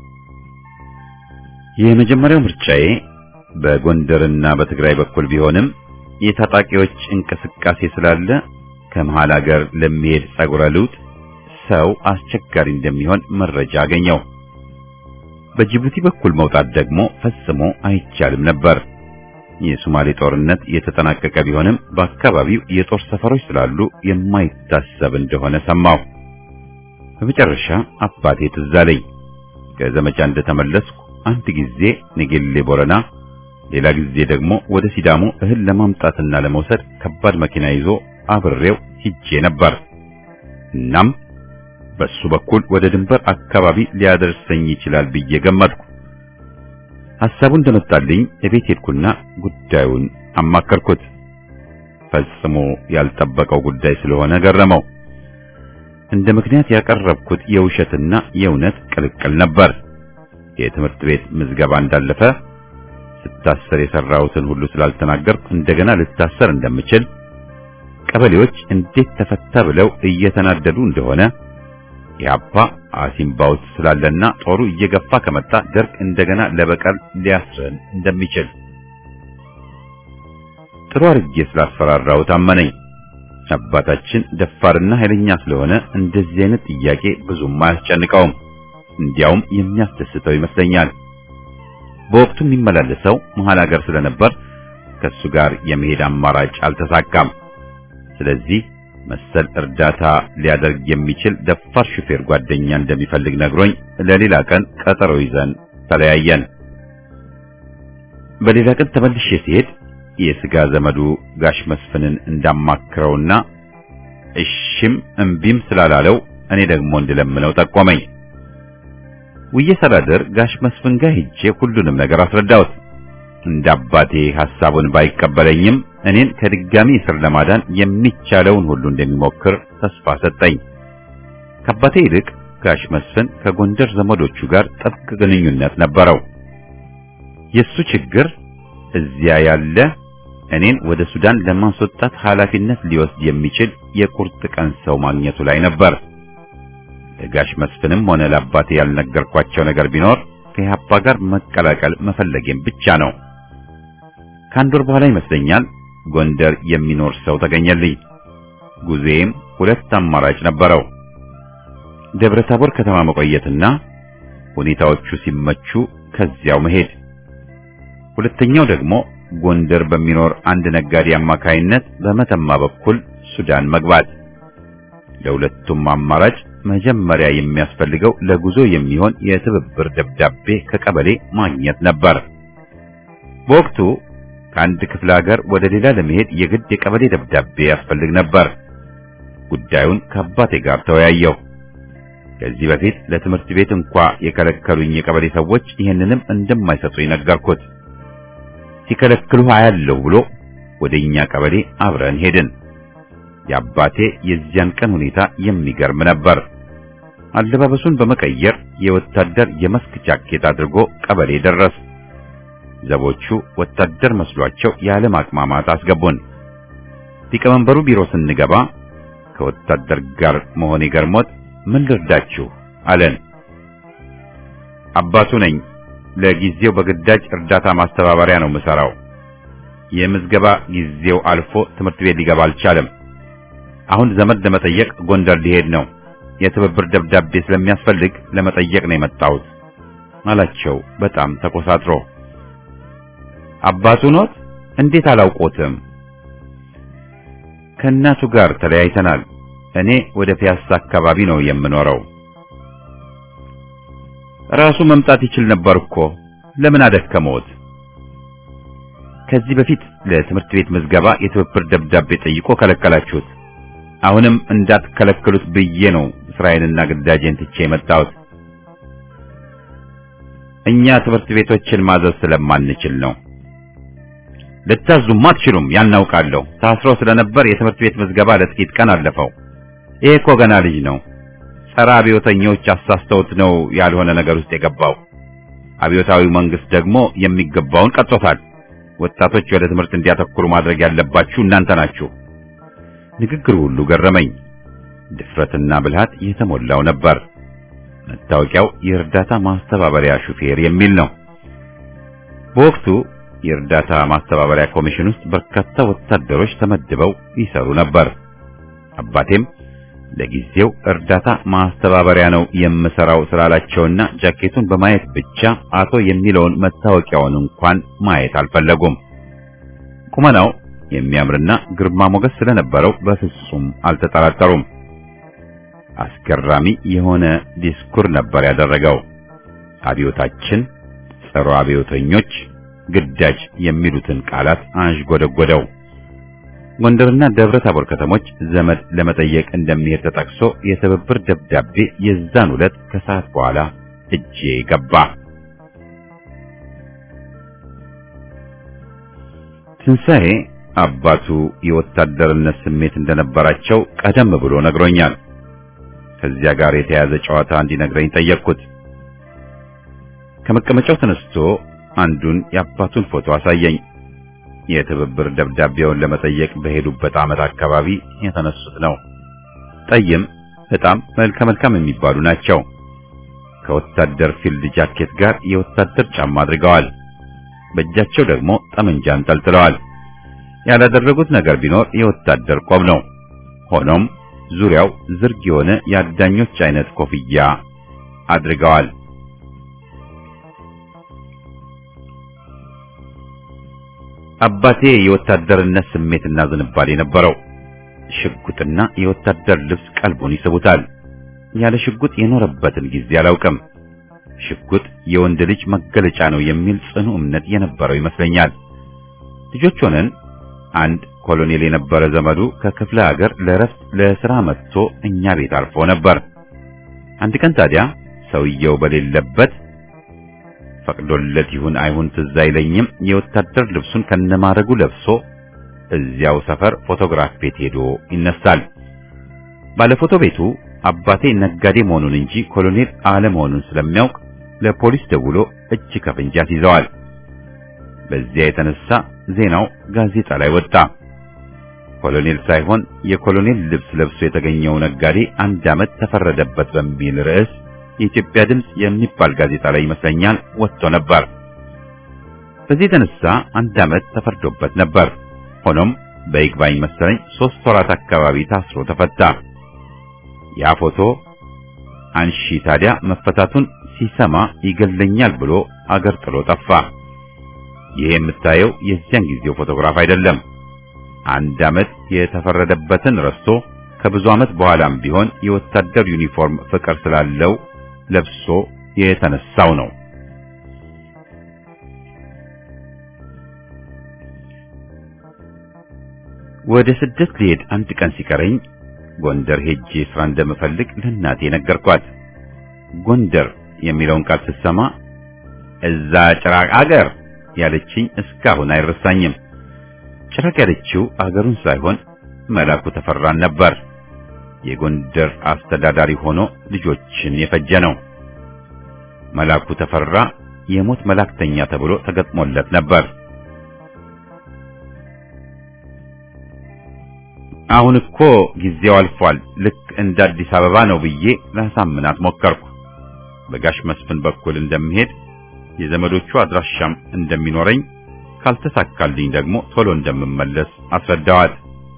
የመጀመሪያው ምርጫዬ በጎንደርና በትግራይ በኩል ቢሆንም የታጣቂዎች እንቅስቃሴ ስላለ ከመሃል ሀገር ለሚሄድ ጸጉረ ልውጥ ሰው አስቸጋሪ እንደሚሆን መረጃ አገኘው። በጅቡቲ በኩል መውጣት ደግሞ ፈጽሞ አይቻልም ነበር። የሶማሌ ጦርነት የተጠናቀቀ ቢሆንም በአካባቢው የጦር ሰፈሮች ስላሉ የማይታሰብ እንደሆነ ሰማሁ። በመጨረሻ አባቴ ትዝ አለኝ። ከዘመቻ እንደተመለስኩ አንድ ጊዜ ንጌሌ ቦረና፣ ሌላ ጊዜ ደግሞ ወደ ሲዳሞ እህል ለማምጣትና ለመውሰድ ከባድ መኪና ይዞ አብሬው ሂጄ ነበር። እናም በሱ በኩል ወደ ድንበር አካባቢ ሊያደርሰኝ ይችላል ብዬ ገመትኩ። ሐሳቡ እንደመጣልኝ እቤት ሄድኩና ጉዳዩን አማከርኩት። ፈጽሞ ያልጠበቀው ጉዳይ ስለሆነ ገረመው። እንደ ምክንያት ያቀረብኩት የውሸትና የእውነት ቅልቅል ነበር። የትምህርት ቤት ምዝገባ እንዳለፈ፣ ስታሰር የሰራሁትን ሁሉ ስላልተናገርኩ እንደገና ልታሰር እንደምችል፣ ቀበሌዎች እንዴት ተፈታ ብለው እየተናደዱ እንደሆነ፣ የአባ አሲምባውት ስላለና ጦሩ እየገፋ ከመጣ ደርግ እንደገና ለበቀል ሊያስረን እንደሚችል ጥሩ አድርጌ ስላስፈራራው ታመነኝ። አባታችን ደፋርና ኃይለኛ ስለሆነ እንደዚህ አይነት ጥያቄ ብዙም አያስጨንቀውም፣ እንዲያውም የሚያስደስተው ይመስለኛል። በወቅቱ የሚመላለሰው መሃል ሀገር ስለነበር ከሱ ጋር የመሄድ አማራጭ አልተሳካም። ስለዚህ መሰል እርዳታ ሊያደርግ የሚችል ደፋር ሹፌር ጓደኛ እንደሚፈልግ ነግሮኝ ለሌላ ቀን ቀጠሮ ይዘን ተለያየን። በሌላ ቀን ተመልሼ ሲሄድ የስጋ ዘመዱ ጋሽ መስፍንን እንዳማክረውና እሺም እምቢም ስላላለው እኔ ደግሞ እንድለምነው ጠቆመኝ። ውዬ ሳላደር ጋሽ መስፍን ጋር ሄጄ ሁሉንም ነገር አስረዳሁት። እንደ አባቴ ሐሳቡን ባይቀበለኝም እኔን ከድጋሚ እስር ለማዳን የሚቻለውን ሁሉ እንደሚሞክር ተስፋ ሰጠኝ። ከአባቴ ይልቅ ጋሽ መስፍን ከጎንደር ዘመዶቹ ጋር ጥብቅ ግንኙነት ነበረው። የሱ ችግር እዚያ ያለ እኔን ወደ ሱዳን ለማስወጣት ኃላፊነት ሊወስድ የሚችል የቁርጥ ቀን ሰው ማግኘቱ ላይ ነበር። ለጋሽ መስፍንም ሆነ ለአባቴ ያልነገርኳቸው ነገር ቢኖር ከኢህአፓ ጋር መቀላቀል መፈለጌም ብቻ ነው። ከአንድ ወር በኋላ ይመስለኛል ጎንደር የሚኖር ሰው ተገኘልኝ። ጉዜም ሁለት አማራጭ ነበረው። ደብረ ታቦር ከተማ መቆየትና ሁኔታዎቹ ሲመቹ ከዚያው መሄድ። ሁለተኛው ደግሞ ጎንደር በሚኖር አንድ ነጋዴ አማካይነት በመተማ በኩል ሱዳን መግባት። ለሁለቱም አማራጭ መጀመሪያ የሚያስፈልገው ለጉዞ የሚሆን የትብብር ደብዳቤ ከቀበሌ ማግኘት ነበር። በወቅቱ ከአንድ ክፍለ ሀገር ወደ ሌላ ለመሄድ የግድ የቀበሌ ደብዳቤ ያስፈልግ ነበር። ጉዳዩን ከአባቴ ጋር ተወያየሁ። ከዚህ በፊት ለትምህርት ቤት እንኳ የከለከሉኝ የቀበሌ ሰዎች ይህንንም እንደማይሰጡኝ ነገርኩት። ሲከለክሉ አያለሁ ብሎ ወደኛ ቀበሌ አብረን ሄድን። የአባቴ የዚያን ቀን ሁኔታ የሚገርም ነበር። አለባበሱን በመቀየር የወታደር የመስክ ጃኬት አድርጎ ቀበሌ ደረስ። ዘቦቹ ወታደር መስሏቸው ያለ ማቅማማት አስገቡን። ሊቀመንበሩ ቢሮ ስንገባ ከወታደር ጋር መሆኔ ገርሞት ምን ልርዳችሁ አለን። አባቱ ነኝ። ለጊዜው በግዳጅ እርዳታ ማስተባበሪያ ነው የምሰራው። የምዝገባ ጊዜው አልፎ ትምህርት ቤት ሊገባ አልቻለም። አሁን ዘመድ ለመጠየቅ ጎንደር ሊሄድ ነው። የትብብር ደብዳቤ ስለሚያስፈልግ ለመጠየቅ ነው የመጣሁት አላቸው በጣም ተኮሳትሮ። አባቱ ኖት? እንዴት አላውቆትም? ከእናቱ ጋር ተለያይተናል። እኔ ወደ ፒያሳ አካባቢ ነው የምኖረው። ራሱ መምጣት ይችል ነበር እኮ ለምን አደከመዎት? ከዚህ በፊት ለትምህርት ቤት ምዝገባ የትብብር ደብዳቤ ጠይቆ ከለከላችሁት። አሁንም እንዳትከለክሉት ብዬ ነው ስራዬንና ግዳጄን ትቼ የመጣሁት። እኛ ትምህርት ቤቶችን ማዘዝ ስለማንችል ነው። ልታዙም አትችሉም፣ ያናውቃለሁ። ታስሮ ስለነበር የትምህርት ቤት ምዝገባ ለጥቂት ቀን አለፈው። ይሄ እኮ ገና ልጅ ነው። ጸረ አብዮተኞች አሳስተውት ነው ያልሆነ ነገር ውስጥ የገባው። አብዮታዊው መንግስት ደግሞ የሚገባውን ቀጥቶታል። ወጣቶች ወደ ትምህርት እንዲያተኩሩ ማድረግ ያለባችሁ እናንተ ናችሁ። ንግግሩ ሁሉ ገረመኝ። ድፍረትና ብልሃት የተሞላው ነበር። መታወቂያው የእርዳታ ማስተባበሪያ ሹፌር የሚል ነው። በወቅቱ የእርዳታ ማስተባበሪያ ኮሚሽን ውስጥ በርካታ ወታደሮች ተመድበው ይሰሩ ነበር። አባቴም ለጊዜው እርዳታ ማስተባበሪያ ነው የምሰራው ስላላቸውና ጃኬቱን በማየት ብቻ አቶ የሚለውን መታወቂያውን እንኳን ማየት አልፈለጉም። ቁመናው የሚያምርና ግርማ ሞገስ ስለነበረው በፍጹም አልተጠራጠሩም። አስገራሚ የሆነ ዲስኩር ነበር ያደረገው። አብዮታችን፣ ጸረ አብዮተኞች፣ ግዳጅ የሚሉትን ቃላት አንሽጎደጎደው። ጎንደርና ደብረ ታቦር ከተሞች ዘመድ ለመጠየቅ እንደሚሄድ ተጠቅሶ የትብብር ደብዳቤ የዛን ዕለት ከሰዓት በኋላ እጄ ገባ። ትንሣኤ አባቱ የወታደርነት ስሜት እንደነበራቸው ቀደም ብሎ ነግሮኛል። ከዚያ ጋር የተያዘ ጨዋታ እንዲነግረኝ ጠየቅኩት። ከመቀመጫው ተነስቶ አንዱን የአባቱን ፎቶ አሳየኝ። የትብብር ደብዳቤውን ለመጠየቅ በሄዱበት ዓመት አካባቢ የተነሱት ነው። ጠይም በጣም መልካም የሚባሉ ናቸው። ከወታደር ፊልድ ጃኬት ጋር የወታደር ጫማ አድርገዋል። በእጃቸው ደግሞ ጠመንጃ አንጠልጥለዋል። ያላደረጉት ነገር ቢኖር የወታደር ቆብ ነው። ሆኖም ዙሪያው ዝርግ የሆነ የአዳኞች አይነት ኮፍያ አድርገዋል። አባቴ የወታደርነት ስሜትና ዝንባሌ ነበረው። ሽጉጥና የወታደር ልብስ ቀልቡን ይስቡታል። ያለ ሽጉጥ የኖረበትን ጊዜ አላውቅም። ሽጉጥ የወንድ ልጅ መገለጫ ነው የሚል ጽኑ እምነት የነበረው ይመስለኛል። ልጆች ሆነን አንድ ኮሎኔል የነበረ ዘመዱ ከክፍለ ሀገር ለረፍት ለሥራ መጥቶ እኛ ቤት አርፎ ነበር። አንድ ቀን ታዲያ ሰውየው በሌለበት ፈቅዶለት ይሁን አይሁን ትዝ አይለኝም፣ የወታደር ልብሱን ከነማረጉ ለብሶ እዚያው ሰፈር ፎቶግራፍ ቤት ሄዶ ይነሳል። ባለፎቶ ቤቱ አባቴ ነጋዴ መሆኑን እንጂ ኮሎኔል አለመሆኑን ስለሚያውቅ ለፖሊስ ደውሎ እጅ ከፍንጅ ያስይዘዋል። በዚያ የተነሳ ዜናው ጋዜጣ ላይ ወጣ። ኮሎኔል ሳይሆን የኮሎኔል ልብስ ለብሶ የተገኘው ነጋዴ 1 ዓመት ተፈረደበት በሚል ርዕስ የኢትዮጵያ ድምጽ የሚባል ጋዜጣ ላይ ይመስለኛል ወጥቶ ነበር። በዚህ የተነሳ 1 ዓመት ተፈርዶበት ነበር። ሆኖም በይግባኝ መሰለኝ 3 ወራት አካባቢ ታስሮ ተፈታ። ያ ፎቶ አንሺ ታዲያ መፈታቱን ሲሰማ ይገለኛል ብሎ አገር ጥሎ ጠፋ። ይሄ የምታየው የዚያን ጊዜው ፎቶግራፍ አይደለም። 1 ዓመት የተፈረደበትን ረስቶ ከብዙ ዓመት በኋላም ቢሆን የወታደር ዩኒፎርም ፍቅር ስላለው ለብሶ የተነሳው ነው። ወደ ስደት ሊሄድ 1 ቀን ሲቀረኝ ጎንደር ሄጄ ስራ እንደምፈልግ ለእናቴ ነገርኳት። ጎንደር የሚለውን ቃል ስትሰማ እዛ ጭራቅ አገር ያለችኝ እስካሁን አይረሳኝም። ጭራቅ ያለችው አገሩን ሳይሆን መላኩ ተፈራን ነበር። የጎንደር አስተዳዳሪ ሆኖ ልጆችን የፈጀ ነው። መላኩ ተፈራ የሞት መላእክተኛ ተብሎ ተገጥሞለት ነበር። አሁን እኮ ጊዜው አልፏል፣ ልክ እንደ አዲስ አበባ ነው ብዬ ላሳምናት ሞከርኩ። በጋሽ መስፍን በኩል እንደምሄድ የዘመዶቹ አድራሻም እንደሚኖረኝ ካልተሳካልኝ ደግሞ ቶሎ እንደምመለስ አስረዳዋት።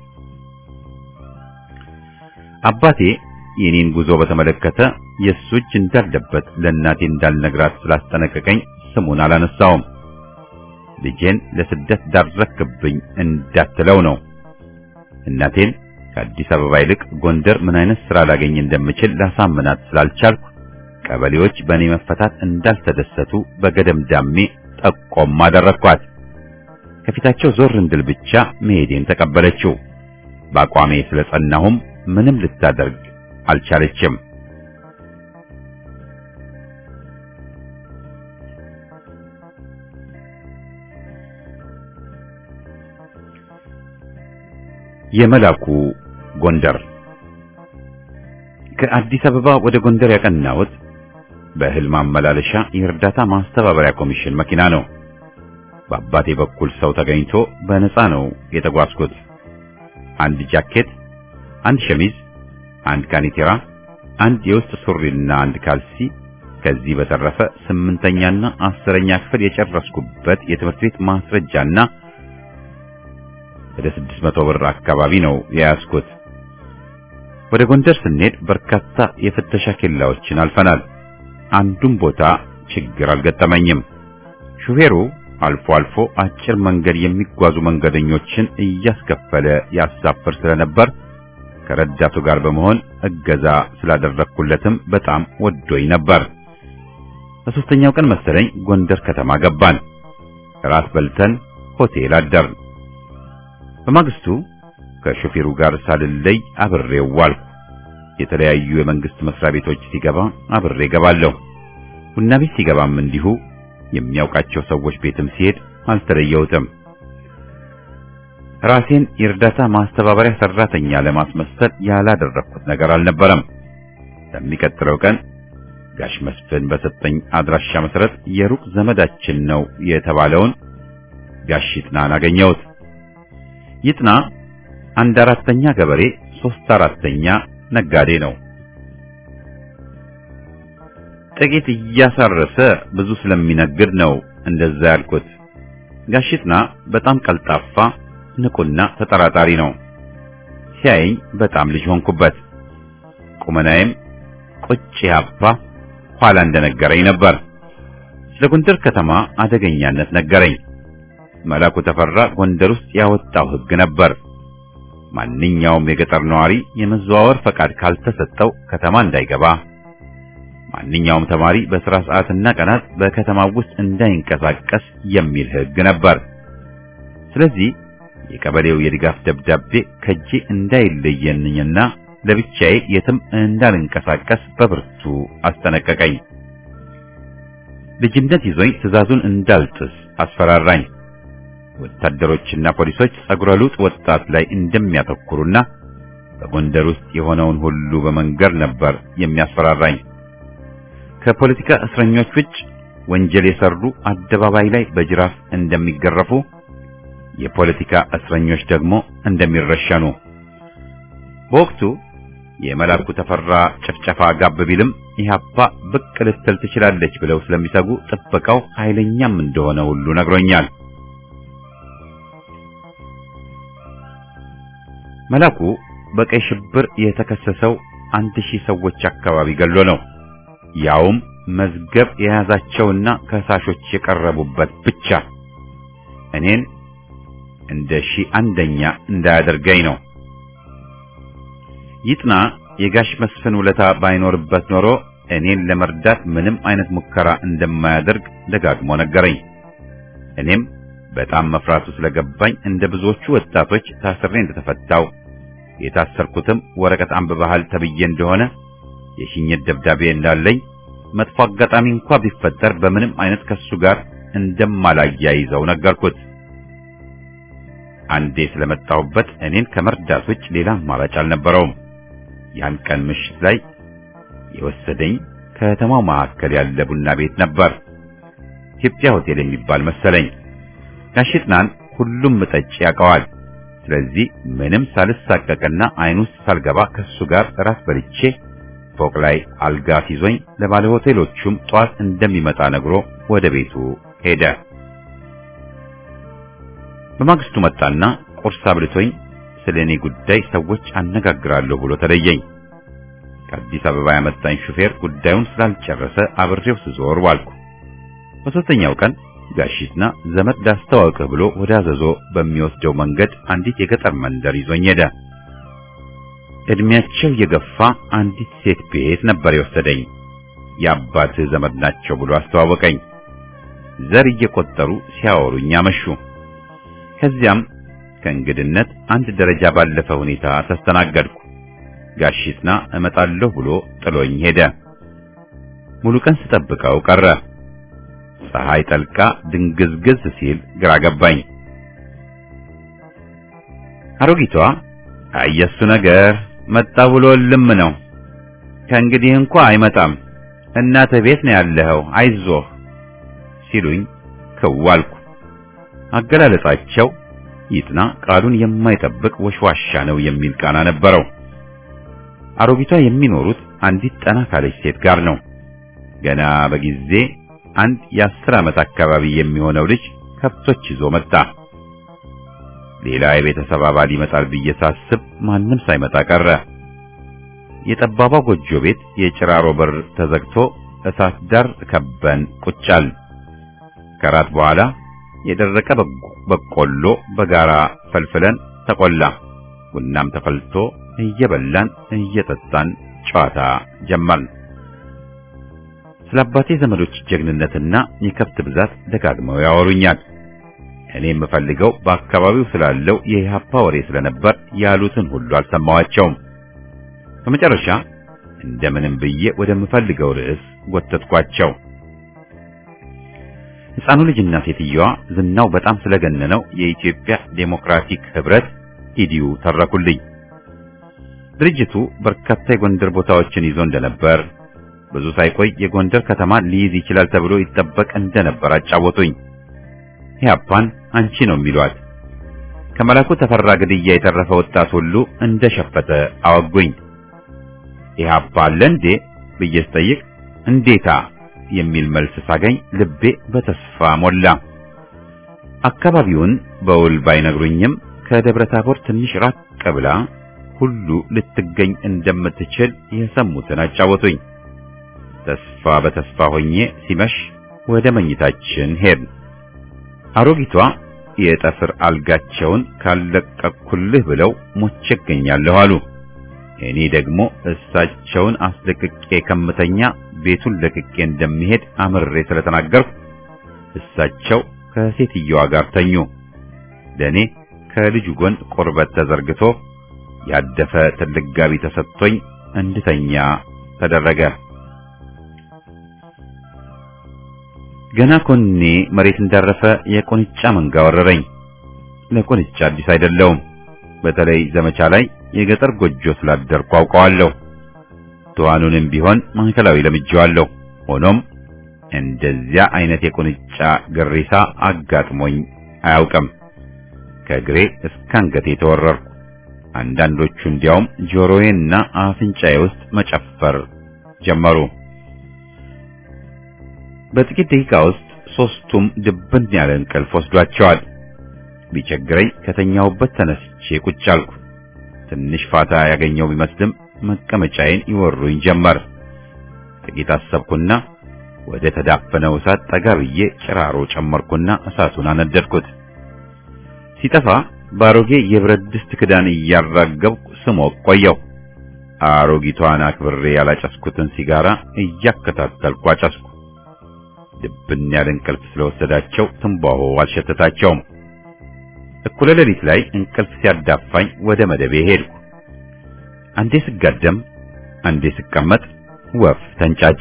አባቴ የኔን ጉዞ በተመለከተ የሱ እጅ እንዳለበት ለእናቴ እንዳልነግራት ስላስጠነቀቀኝ ስሙን አላነሳውም። ልጄን ለስደት ዳረክብኝ እንዳትለው ነው። እናቴን ከአዲስ አበባ ይልቅ ጎንደር ምን አይነት ስራ ላገኝ እንደምችል ላሳምናት ስላልቻልኩ ቀበሌዎች በእኔ መፈታት እንዳልተደሰቱ በገደምዳሜ ጠቆም አደረኳት። ከፊታቸው ዞር እንድል ብቻ መሄዴን ተቀበለችው። በአቋሜ ስለጸናሁም ምንም ልታደርግ አልቻለችም። የመላኩ ጎንደር። ከአዲስ አበባ ወደ ጎንደር ያቀናሁት በህልም ማመላለሻ የእርዳታ ማስተባበሪያ ኮሚሽን መኪና ነው። በአባቴ በኩል ሰው ተገኝቶ በነፃ ነው የተጓዝኩት። አንድ ጃኬት፣ አንድ ሸሚዝ፣ አንድ ካኒቴራ፣ አንድ የውስጥ ሱሪና አንድ ካልሲ፣ ከዚህ በተረፈ 8ኛና 10ኛ ክፍል የጨረስኩበት የትምህርት ቤት ማስረጃና ወደ 600 ብር አካባቢ ነው የያዝኩት። ወደ ጎንደር ስንሄድ በርካታ የፍተሻ ኬላዎችን አልፈናል። አንዱም ቦታ ችግር አልገጠመኝም። ሹፌሩ አልፎ አልፎ አጭር መንገድ የሚጓዙ መንገደኞችን እያስከፈለ ያሳፍር ስለነበር ከረዳቱ ጋር በመሆን እገዛ ስላደረኩለትም በጣም ወዶኝ ነበር። በሶስተኛው ቀን መሰለኝ ጎንደር ከተማ ገባን። ራት በልተን ሆቴል አደርን። በማግስቱ ከሾፌሩ ጋር ሳልለይ አብሬው ዋልኩ። የተለያዩ የመንግስት መስሪያ ቤቶች ሲገባ አብሬ ገባለሁ። ቡና ቤት ሲገባም እንዲሁ፣ የሚያውቃቸው ሰዎች ቤትም ሲሄድ አልተለየሁትም። ራሴን የእርዳታ ማስተባበሪያ ሰራተኛ ለማስመሰል ያላደረኩት ነገር አልነበረም። ለሚቀጥለው ቀን ጋሽ መስፍን በሰጠኝ አድራሻ መሰረት የሩቅ ዘመዳችን ነው የተባለውን ጋሽ ይጥናን አገኘሁት። ይጥና 1/4ኛ ገበሬ 3/4ኛ ነጋዴ ነው። ጥቂት እያሳረሰ ብዙ ስለሚነግድ ነው እንደዛ ያልኩት። ጋሽ ይጥና በጣም ቀልጣፋ፣ ንቁና ተጠራጣሪ ነው። ሲያየኝ በጣም ልጅ ሆንኩበት። ቁመናዬም ቁጭ ያባ ኋላ እንደነገረኝ ነበር። ስለ ጎንደር ከተማ አደገኛነት ነገረኝ። መላኩ ተፈራ ጎንደር ውስጥ ያወጣው ሕግ ነበር። ማንኛውም የገጠር ነዋሪ የመዘዋወር ፈቃድ ካልተሰጠው ከተማ እንዳይገባ፣ ማንኛውም ተማሪ በሥራ ሰዓትና ቀናት በከተማው ውስጥ እንዳይንቀሳቀስ የሚል ሕግ ነበር። ስለዚህ የቀበሌው የድጋፍ ደብዳቤ ከጄ እንዳይለየኝና ለብቻዬ የትም እንዳልንቀሳቀስ በብርቱ አስጠነቀቀኝ። ልጅነት ይዞኝ ትዕዛዙን እንዳልጥስ አስፈራራኝ። ወታደሮችና ፖሊሶች ጸጉረ ልውጥ ወጣት ላይ እንደሚያተኩሩና በጎንደር ውስጥ የሆነውን ሁሉ በመንገር ነበር የሚያስፈራራኝ። ከፖለቲካ እስረኞች ውጭ ወንጀል የሰሩ አደባባይ ላይ በጅራፍ እንደሚገረፉ፣ የፖለቲካ እስረኞች ደግሞ እንደሚረሸኑ። በወቅቱ የመላኩ ተፈራ ጭፍጨፋ ጋብ ቢልም ኢህአፓ ብቅ ልትል ትችላለች ብለው ስለሚሰጉ ጥበቃው ኃይለኛም እንደሆነ ሁሉ ነግሮኛል። መላኩ በቀይ ሽብር የተከሰሰው 1000 ሰዎች አካባቢ ገሎ ነው። ያውም መዝገብ የያዛቸውና ከሳሾች የቀረቡበት ብቻ። እኔን እንደ 101ኛ እንዳያደርገኝ ነው። ይጥና የጋሽ መስፍን ውለታ ባይኖርበት ኖሮ እኔን ለመርዳት ምንም አይነት ሙከራ እንደማያደርግ ደጋግሞ ነገረኝ። እኔም በጣም መፍራቱ ስለገባኝ እንደ ብዙዎቹ ወጣቶች ታስሬ እንደተፈታው፣ የታሰርኩትም ወረቀት አንብበሃል ተብዬ እንደሆነ፣ የሽኝት ደብዳቤ እንዳለኝ፣ መጥፎ አጋጣሚ እንኳን ቢፈጠር በምንም አይነት ከሱ ጋር እንደማላያይዘው ነገርኩት። አንዴ ስለመጣሁበት እኔን ከመርዳት ውጭ ሌላ አማራጭ አልነበረውም። ያን ቀን ምሽት ላይ የወሰደኝ ከተማው መካከል ያለ ቡና ቤት ነበር። ኢትዮጵያ ሆቴል የሚባል መሰለኝ። ጋሽጥናን ሁሉም ጠጪ ያውቀዋል። ስለዚህ ምንም ሳልሳቀቅና አይን ውስጥ ሳልገባ ከሱ ጋር ራስ በልቼ ፎቅ ላይ አልጋ ሲዞኝ ለባለ ሆቴሎቹም ጧት እንደሚመጣ ነግሮ ወደ ቤቱ ሄደ። በማግስቱ መጣና ቁርስ አብልቶኝ ስለኔ ጉዳይ ሰዎች አነጋግራለሁ ብሎ ተለየኝ። ከአዲስ አበባ ያመጣኝ ሹፌር ጉዳዩን ስላልጨረሰ አብሬው ስዞር ዋልኩ። በሶስተኛው ቀን ጋሽጥና ዘመድ ዳስተዋወቅህ ብሎ ወደ አዘዞ በሚወስደው መንገድ አንዲት የገጠር መንደር ይዞኝ ሄደ። እድሜያቸው የገፋ አንዲት ሴት ቤት ነበር የወሰደኝ። የአባትህ ዘመድ ናቸው ብሎ አስተዋወቀኝ። ዘር እየቆጠሩ ሲያወሩኝ አመሹ። ከዚያም ከእንግድነት አንድ ደረጃ ባለፈ ሁኔታ ተስተናገድኩ። ጋሽጥና እመጣለሁ ብሎ ጥሎኝ ሄደ። ሙሉ ቀን ስጠብቀው ቀረ። ፀሐይ ጠልቃ ድንግዝግዝ ሲል ግራ ገባኝ። አሮጊቷ አየሱ ነገር መጣ ብሎ ልም ነው፣ ከእንግዲህ እንኳን አይመጣም፣ እናተ ቤት ነው ያለኸው፣ አይዞህ ሲሉኝ ከዋልኩ። አገላለጻቸው ይጥና ቃሉን የማይጠብቅ ወሽዋሻ ነው የሚል ቃና ነበረው። አሮጊቷ የሚኖሩት አንዲት ጠና ካለች ሴት ጋር ነው። ገና በጊዜ አንድ የ10 ዓመት አካባቢ የሚሆነው ልጅ ከብቶች ይዞ መጣ። ሌላ የቤተሰብ አባል ይመጣል ብዬ ሳስብ ማንም ሳይመጣ ቀረ። የጠባባ ጎጆ ቤት የጭራሮ በር ተዘግቶ እሳት ዳር ከበን ቁጫል። ከራት በኋላ የደረቀ በቆሎ በጋራ ፈልፍለን ተቆላ። ቡናም ተፈልቶ እየበላን እየጠጣን ጨዋታ ጀመርን። ስለ አባቴ ዘመዶች ጀግንነትና የከብት ብዛት ደጋግመው ያወሩኛል። እኔ የምፈልገው በአካባቢው ስላለው የኢህአፓ ወሬ ስለነበር ያሉትን ሁሉ አልሰማዋቸውም። በመጨረሻ እንደምንም ብዬ ወደምፈልገው ርዕስ ጎተትኳቸው። ሕፃኑ ልጅና ሴትየዋ ዝናው በጣም ስለገነነው የኢትዮጵያ ዴሞክራቲክ ህብረት ኢዲዩ ተረኩልኝ። ድርጅቱ በርካታ የጎንደር ቦታዎችን ይዞ እንደነበር፣ ብዙ ሳይቆይ የጎንደር ከተማ ሊይዝ ይችላል ተብሎ ይጠበቅ እንደነበር አጫወቱኝ። ኢህአፓን አንቺ ነው የሚሏት። ከመላኩ ተፈራ ግድያ የተረፈ ወጣት ሁሉ እንደሸፈተ አወጉኝ። ኢህአፓ አለ እንዴ ብዬ ስጠይቅ እንዴታ የሚል መልስ ሳገኝ ልቤ በተስፋ ሞላ። አካባቢውን በውል ባይነግሩኝም ከደብረ ታቦር ትንሽ ራቅ ብላ ሁሉ ልትገኝ እንደምትችል የሰሙትን አጫወቱኝ። ተስፋ በተስፋ ሆኜ ሲመሽ ወደ መኝታችን ሄድን። አሮጊቷ የጠፍር አልጋቸውን ካለቀኩልህ ብለው ሞቼ እገኛለሁ አሉ። እኔ ደግሞ እሳቸውን አስለቅቄ ከምተኛ ቤቱን ለቅቄ እንደሚሄድ አምሬ ስለተናገርኩ እሳቸው ከሴትየዋ ጋር ተኙ። ለኔ ከልጁ ጎን ቁርበት ተዘርግቶ ያደፈ ትልቅ ጋቢ ተሰጥቶኝ እንድተኛ ተደረገ። ገና ኮኔ መሬት እንዳረፈ የቁንጫ መንጋ ወረረኝ። ለቁንጫ አዲስ አይደለውም። በተለይ ዘመቻ ላይ የገጠር ጎጆ ስላደርኩ አውቀዋለሁ። ተዋኑንም ቢሆን ማዕከላዊ ለምጄዋለሁ። ሆኖም እንደዚያ አይነት የቁንጫ ግሪሳ አጋጥሞኝ አያውቅም። ከግሬ እስከ አንገቴ ተወረርኩ። አንዳንዶቹ እንዲያውም ጆሮዬና አፍንጫዬ ውስጥ መጨፈር ጀመሩ። በጥቂት ደቂቃ ውስጥ ሶስቱም ድብን ያለ እንቅልፍ ወስዷቸዋል። ቢቸግረኝ ከተኛውበት ተነስቼ ቁጭ አልኩ። ትንሽ ፋታ ያገኘው ቢመስልም መቀመጫዬን ይወሩኝ ጀመር። ጥቂት አሰብኩና ወደ ተዳፈነው እሳት ጠጋ ብዬ ጭራሮ ጨመርኩና እሳቱን አነደድኩት። ሲጠፋ ባሮጌ የብረት ድስት ክዳን እያራገብኩ ስሞቅ ቆየው። አሮጊቷን አክብሬ ያላጨስኩትን ሲጋራ እያከታተልኩ አጨስኩ። ድብን ያለ እንቅልፍ ስለወሰዳቸው ትንባሆ አልሸተታቸውም። እኩለ ሌሊት ላይ እንቅልፍ ሲያዳፋኝ ወደ መደቤ ሄድኩ። አንዴ ስጋደም አንዴ ስቀመጥ ወፍ ተንጫጫ።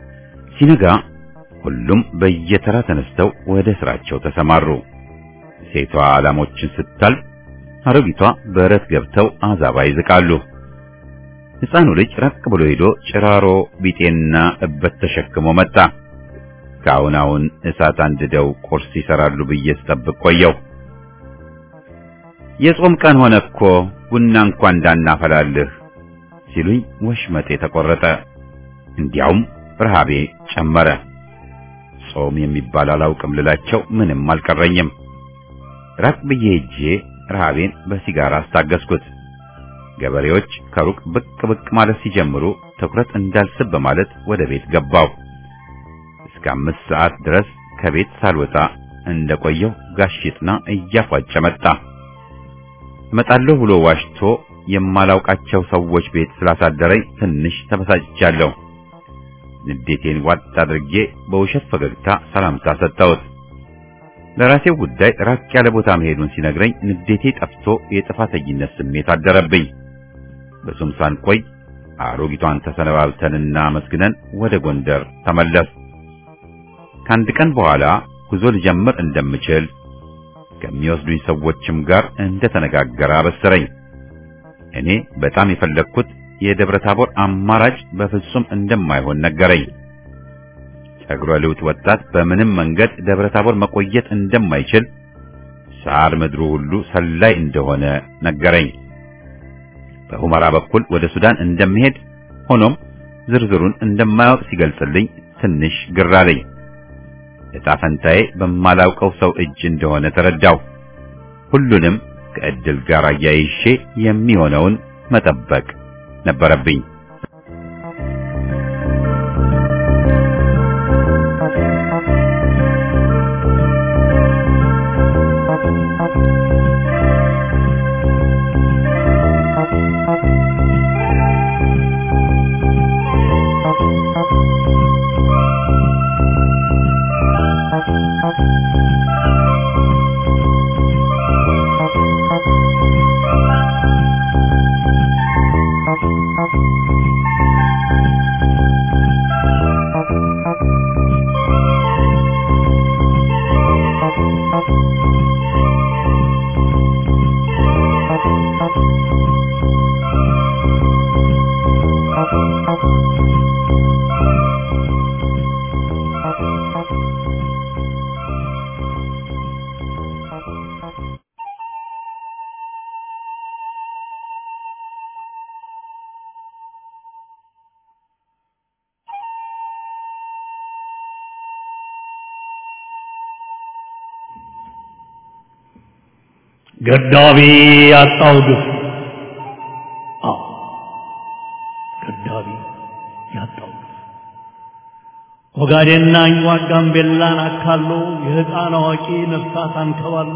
ሲነጋ ሁሉም በየተራ ተነስተው ወደ ስራቸው ተሰማሩ። ሴቷ ላሞችን ስታልብ አሮጊቷ በረት ገብተው አዛባ ይዝቃሉ። ሕፃኑ ልጅ ራቅ ብሎ ሄዶ ጭራሮ ቢጤና እበት ተሸክሞ መጣ። ካሁን እሳት አንድደው ቁርስ ይሰራሉ ብዬ ስጠብቅ ቆየው። የጾም ቀን ሆነ እኮ ቡና እንኳን እንዳናፈላልህ ሲሉኝ ወሽመጤ ተቆረጠ። እንዲያውም ረሃቤ ጨመረ። ጾም የሚባል አላውቅም ልላቸው ምንም አልቀረኝም። ራቅ ብዬ ሄጄ ረሃቤን በሲጋራ አስታገስኩት። ገበሬዎች ከሩቅ ብቅ ብቅ ማለት ሲጀምሩ ትኩረት እንዳልስብ በማለት ወደ ቤት ገባው። እስከ 5 ሰዓት ድረስ ከቤት ሳልወጣ እንደቆየው ጋሽጥና እያፏጨ መጣ። እመጣለሁ ብሎ ዋሽቶ የማላውቃቸው ሰዎች ቤት ስላሳደረኝ ትንሽ ተበሳጭቻለሁ። ንዴቴን ዋጥ አድርጌ በውሸት ፈገግታ ሰላምታ ሰጠሁት። ለራሴው ጉዳይ ራቅ ያለ ቦታ መሄዱን ሲነግረኝ ንዴቴ ጠፍቶ የጥፋተኝነት ስሜት አደረብኝ። በሱም ሳንቆይ አሮጊቷን ተሰነባብተንና መስግነን ወደ ጎንደር ተመለስ። ከአንድ ቀን በኋላ ጉዞ ልጀምር እንደምችል ከሚወስዱኝ ሰዎችም ጋር እንደተነጋገረ አበሰረኝ። እኔ በጣም የፈለግኩት የደብረ ታቦር አማራጭ በፍጹም እንደማይሆን ነገረኝ። ጸጉረ ልውጥ ወጣት በምንም መንገድ ደብረ ታቦር መቆየት እንደማይችል፣ ሳር ምድሩ ሁሉ ሰላይ እንደሆነ ነገረኝ። በሁመራ በኩል ወደ ሱዳን እንደምሄድ ሆኖም ዝርዝሩን እንደማያውቅ ሲገልጽልኝ ትንሽ ግር አለኝ። ዕጣ ፈንታዬ በማላውቀው ሰው እጅ እንደሆነ ተረዳው። ሁሉንም ከእድል ጋር አያይሼ የሚሆነውን መጠበቅ ነበረብኝ።
ገዳቢ ያጣው ግፍ ገዳቢ ያጣው ግፍ ኦጋዴንና አኝዋክ ጋምቤላን አካሎ የሕፃን አዋቂ ነፍሳት አንከባሎ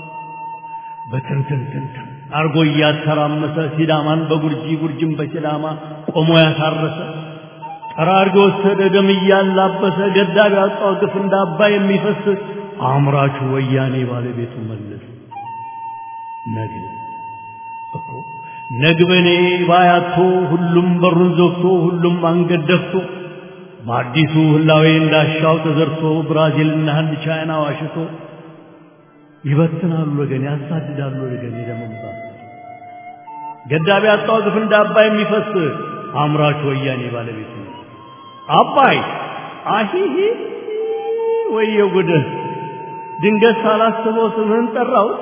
በትንትንትን አርጎ እያተራመሰ ሲዳማን በጉርጂ ጉርጅም በሲዳማ ቆሞ ያሳረሰ ጠራርጎ ወሰደ ደም እያላበሰ ገዳቢ ያጣው ግፍ እንዳባይ የሚፈስ አምራቹ ወያኔ ባለቤቱ መለስ ነግበኔ ባያቶ ሁሉም በሩን ዘግቶ ሁሉም አንገት ደፍቶ በአዲሱ ህላዌ እንዳሻው ተዘርቶ ብራዚልና ህንድ ቻይና ዋሽቶ ይበትናሉ ወገን ያሳድዳሉ ወገን የደምንባ ገዳቢ ያጣው ግፍ እንዳባይ የሚፈስ አምራች ወያኔ ባለቤቱ አባይ አሂሂ ወየው ጉድ ድንገት ሳላስበው ስምህን ጠራው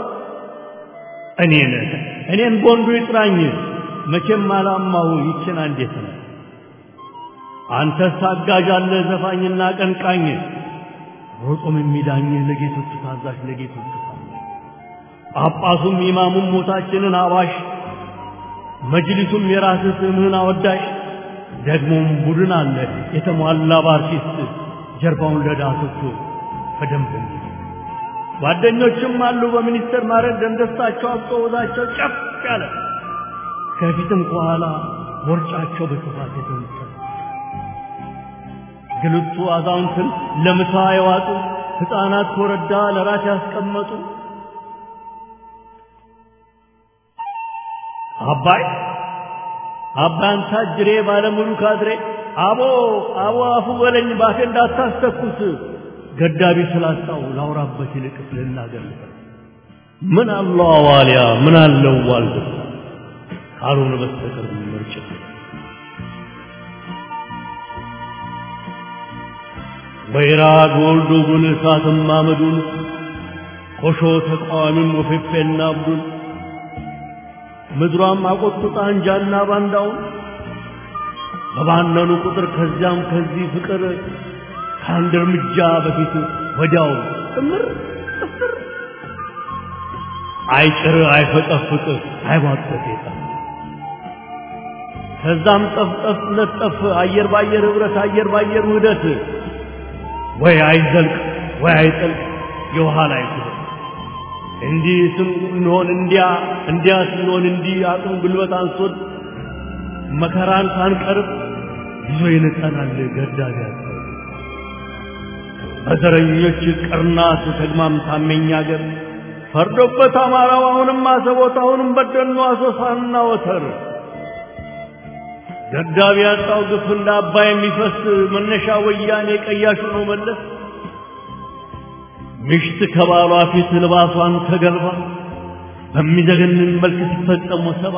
እኔን ቦንዱ ይጥራኝ መቼም አላማው ይችና እንዴት ነው አንተ ሳጋጃለ ዘፋኝና ቀንቃኝ ሮጦም የሚዳኝ ለጌቶቹ ታዛዥ ለጌቶቹ ጳጳሱም ኢማሙም ሞታችንን አዋሽ መጅሊሱም የራስህ ስምህን አወዳሽ ደግሞም ቡድን አለ የተሟላ ባርቲስት ጀርባውን ለዳሶቹ በደንብ ጓደኞችም አሉ በሚኒስተር ማረግ ደንደስታቸው አስተውዛቸው ጨፍ ያለ ከፊትም ከኋላ ወርጫቸው በስፋት የተነሳ ግልጡ አዛውንትን ለምሳ የዋጡ ሕፃናት ወረዳ ለራት ያስቀመጡ አባን ታጅሬ ባለሙሉ ካድሬ አቦ አፉ በለኝ ባፌ እንዳታስተኩስ ገዳቢ ስላጣው ላውራበት ይልቅ ልናገር ምን አለው አዋልያ ምን አለው ዋልድ ካልሆነ በስተቀር ምርጫ ወይራ ጎልዶ ጉን እሳትም አመዱን ኮሾ ተቃዋሚም ወፈፈና አብዱን ምድሯም አቆጥጣ አንጃና ባንዳው በባነኑ ቁጥር ከዚያም ከዚህ ፍቅር ከአንድ እርምጃ በፊት ወዲያው ጥምር ጥፍር አይጭር አይፈጠፍጥ አይባጠጥ ይጣ ከዛም ጠፍጠፍ ለጠፍ አየር ባየር ህብረት አየር ባየር ውህደት ወይ አይዘልቅ ወይ አይጠልቅ የውሃ ላይ ኩበት እንዲህ ስንሆን እንዲያ ስንሆን እንዲህ አቅም ጉልበት አንሶት መከራን ሳንቀርብ ይዞ ይነጠናል ገዳቢ ያጣ በዘረኞች ቅርናት ተግማምታመኛ ገር ፈርዶበት አማራው አሁንም አሰቦት አሁንም በደኑ አሶሳና ወተር ገዳቢ ያጣው ግፍ እንደ አባይ የሚፈስ መነሻ ወያኔ ቀያሹ ነው መለስ ምሽት ከባሏ ፊት ልባሷን ተገልባ በሚዘገንን መልክ ሲፈጸሙ ሰባ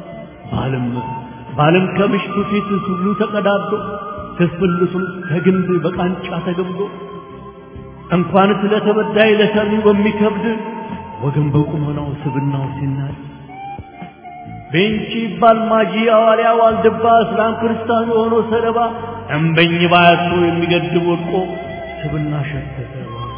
ባለም ከምሽቱ ፊት ሁሉ ተቀዳዶ ተስብልቱም ከግንድ በቃንጫ ተገምዶ እንኳን ስለተበዳይ ለሰሚ በሚከብድ ወገን በቁመናው ስብናው ሲናድ ቤንቺ ባልማጂ አዋሊያ ዋልድባ እስላም ክርስቲያን ሆኖ ሰለባ እንበኝ ባያቱ የሚገድብ ወድቆ ስብና ሸተተ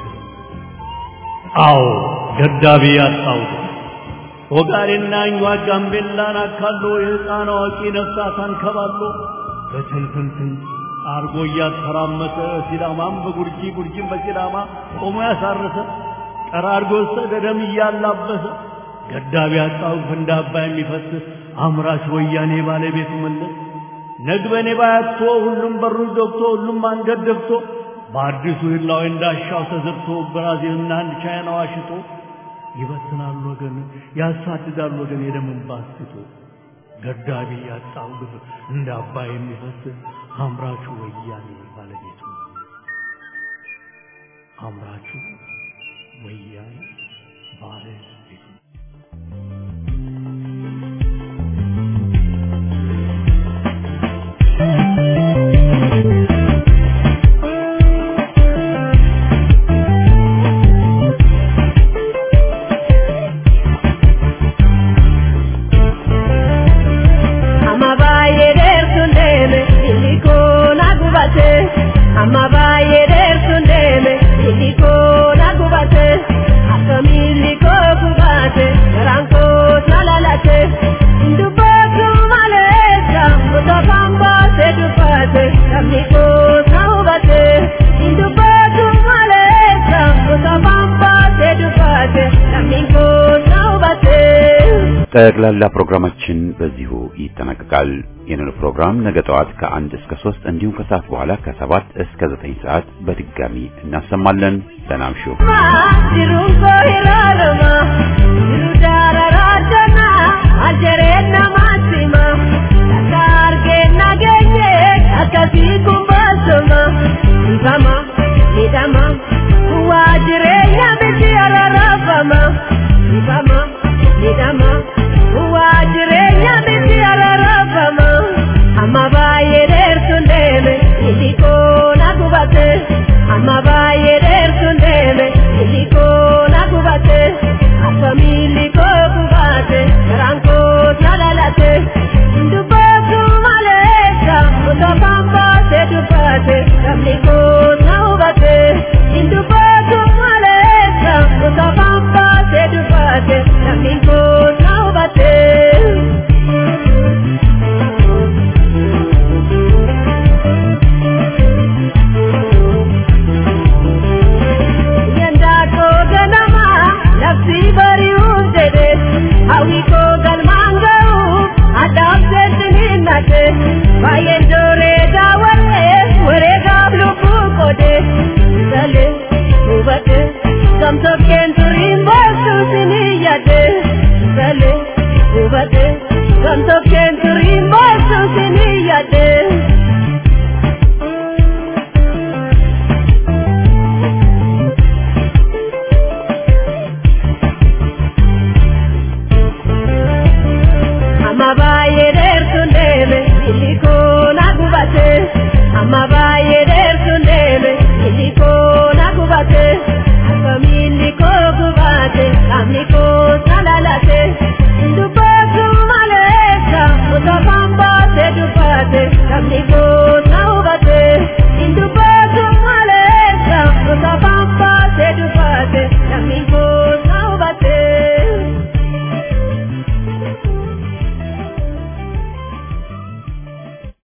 አው ገዳቢ ያጣው ወጋሬና እኛ ጋምቤላን አካሎ የሕፃን አዋቂ ነፍሳት አንከባሎ በትንትንትን አርጎ ያተራመሰ ሲዳማም በጉርጂም በሲዳማ ቆሞ ያሳረሰ ጠራርጎ ሰደደም ያላበሰ ገዳቢ ያጣው ፍንዳባ የሚፈስ አምራች ወያኔ ባለቤቱ መለስ ነግበኔ ባያቶ ሁሉም በሩን ዘግቶ ሁሉም አንገት ደፍቶ በአዲሱ ህላው እንዳሻው ተዘርቶ ብራዚልና ቻይና ዋሽቶ ይበትናል ወገን ያሳድዳል ወገን የደምን ባስቶ ገዳቢ ያጣው ግፍ እንደ አባይ የሚፈስ አምራቹ ወያኔ ባለቤቱ አምራቹ ወያኔ ባለቤቱ
ጠቅላላ ፕሮግራማችን በዚሁ ይጠናቀቃል። የነገ ፕሮግራም ነገ ጠዋት ከ1 እስከ 3 እንዲሁም ከሰዓት በኋላ ከ7 እስከ 9 ሰዓት በድጋሚ እናሰማለን። ሰላም ሹ
Sama, ni dama, wajire ya biti ala rafama.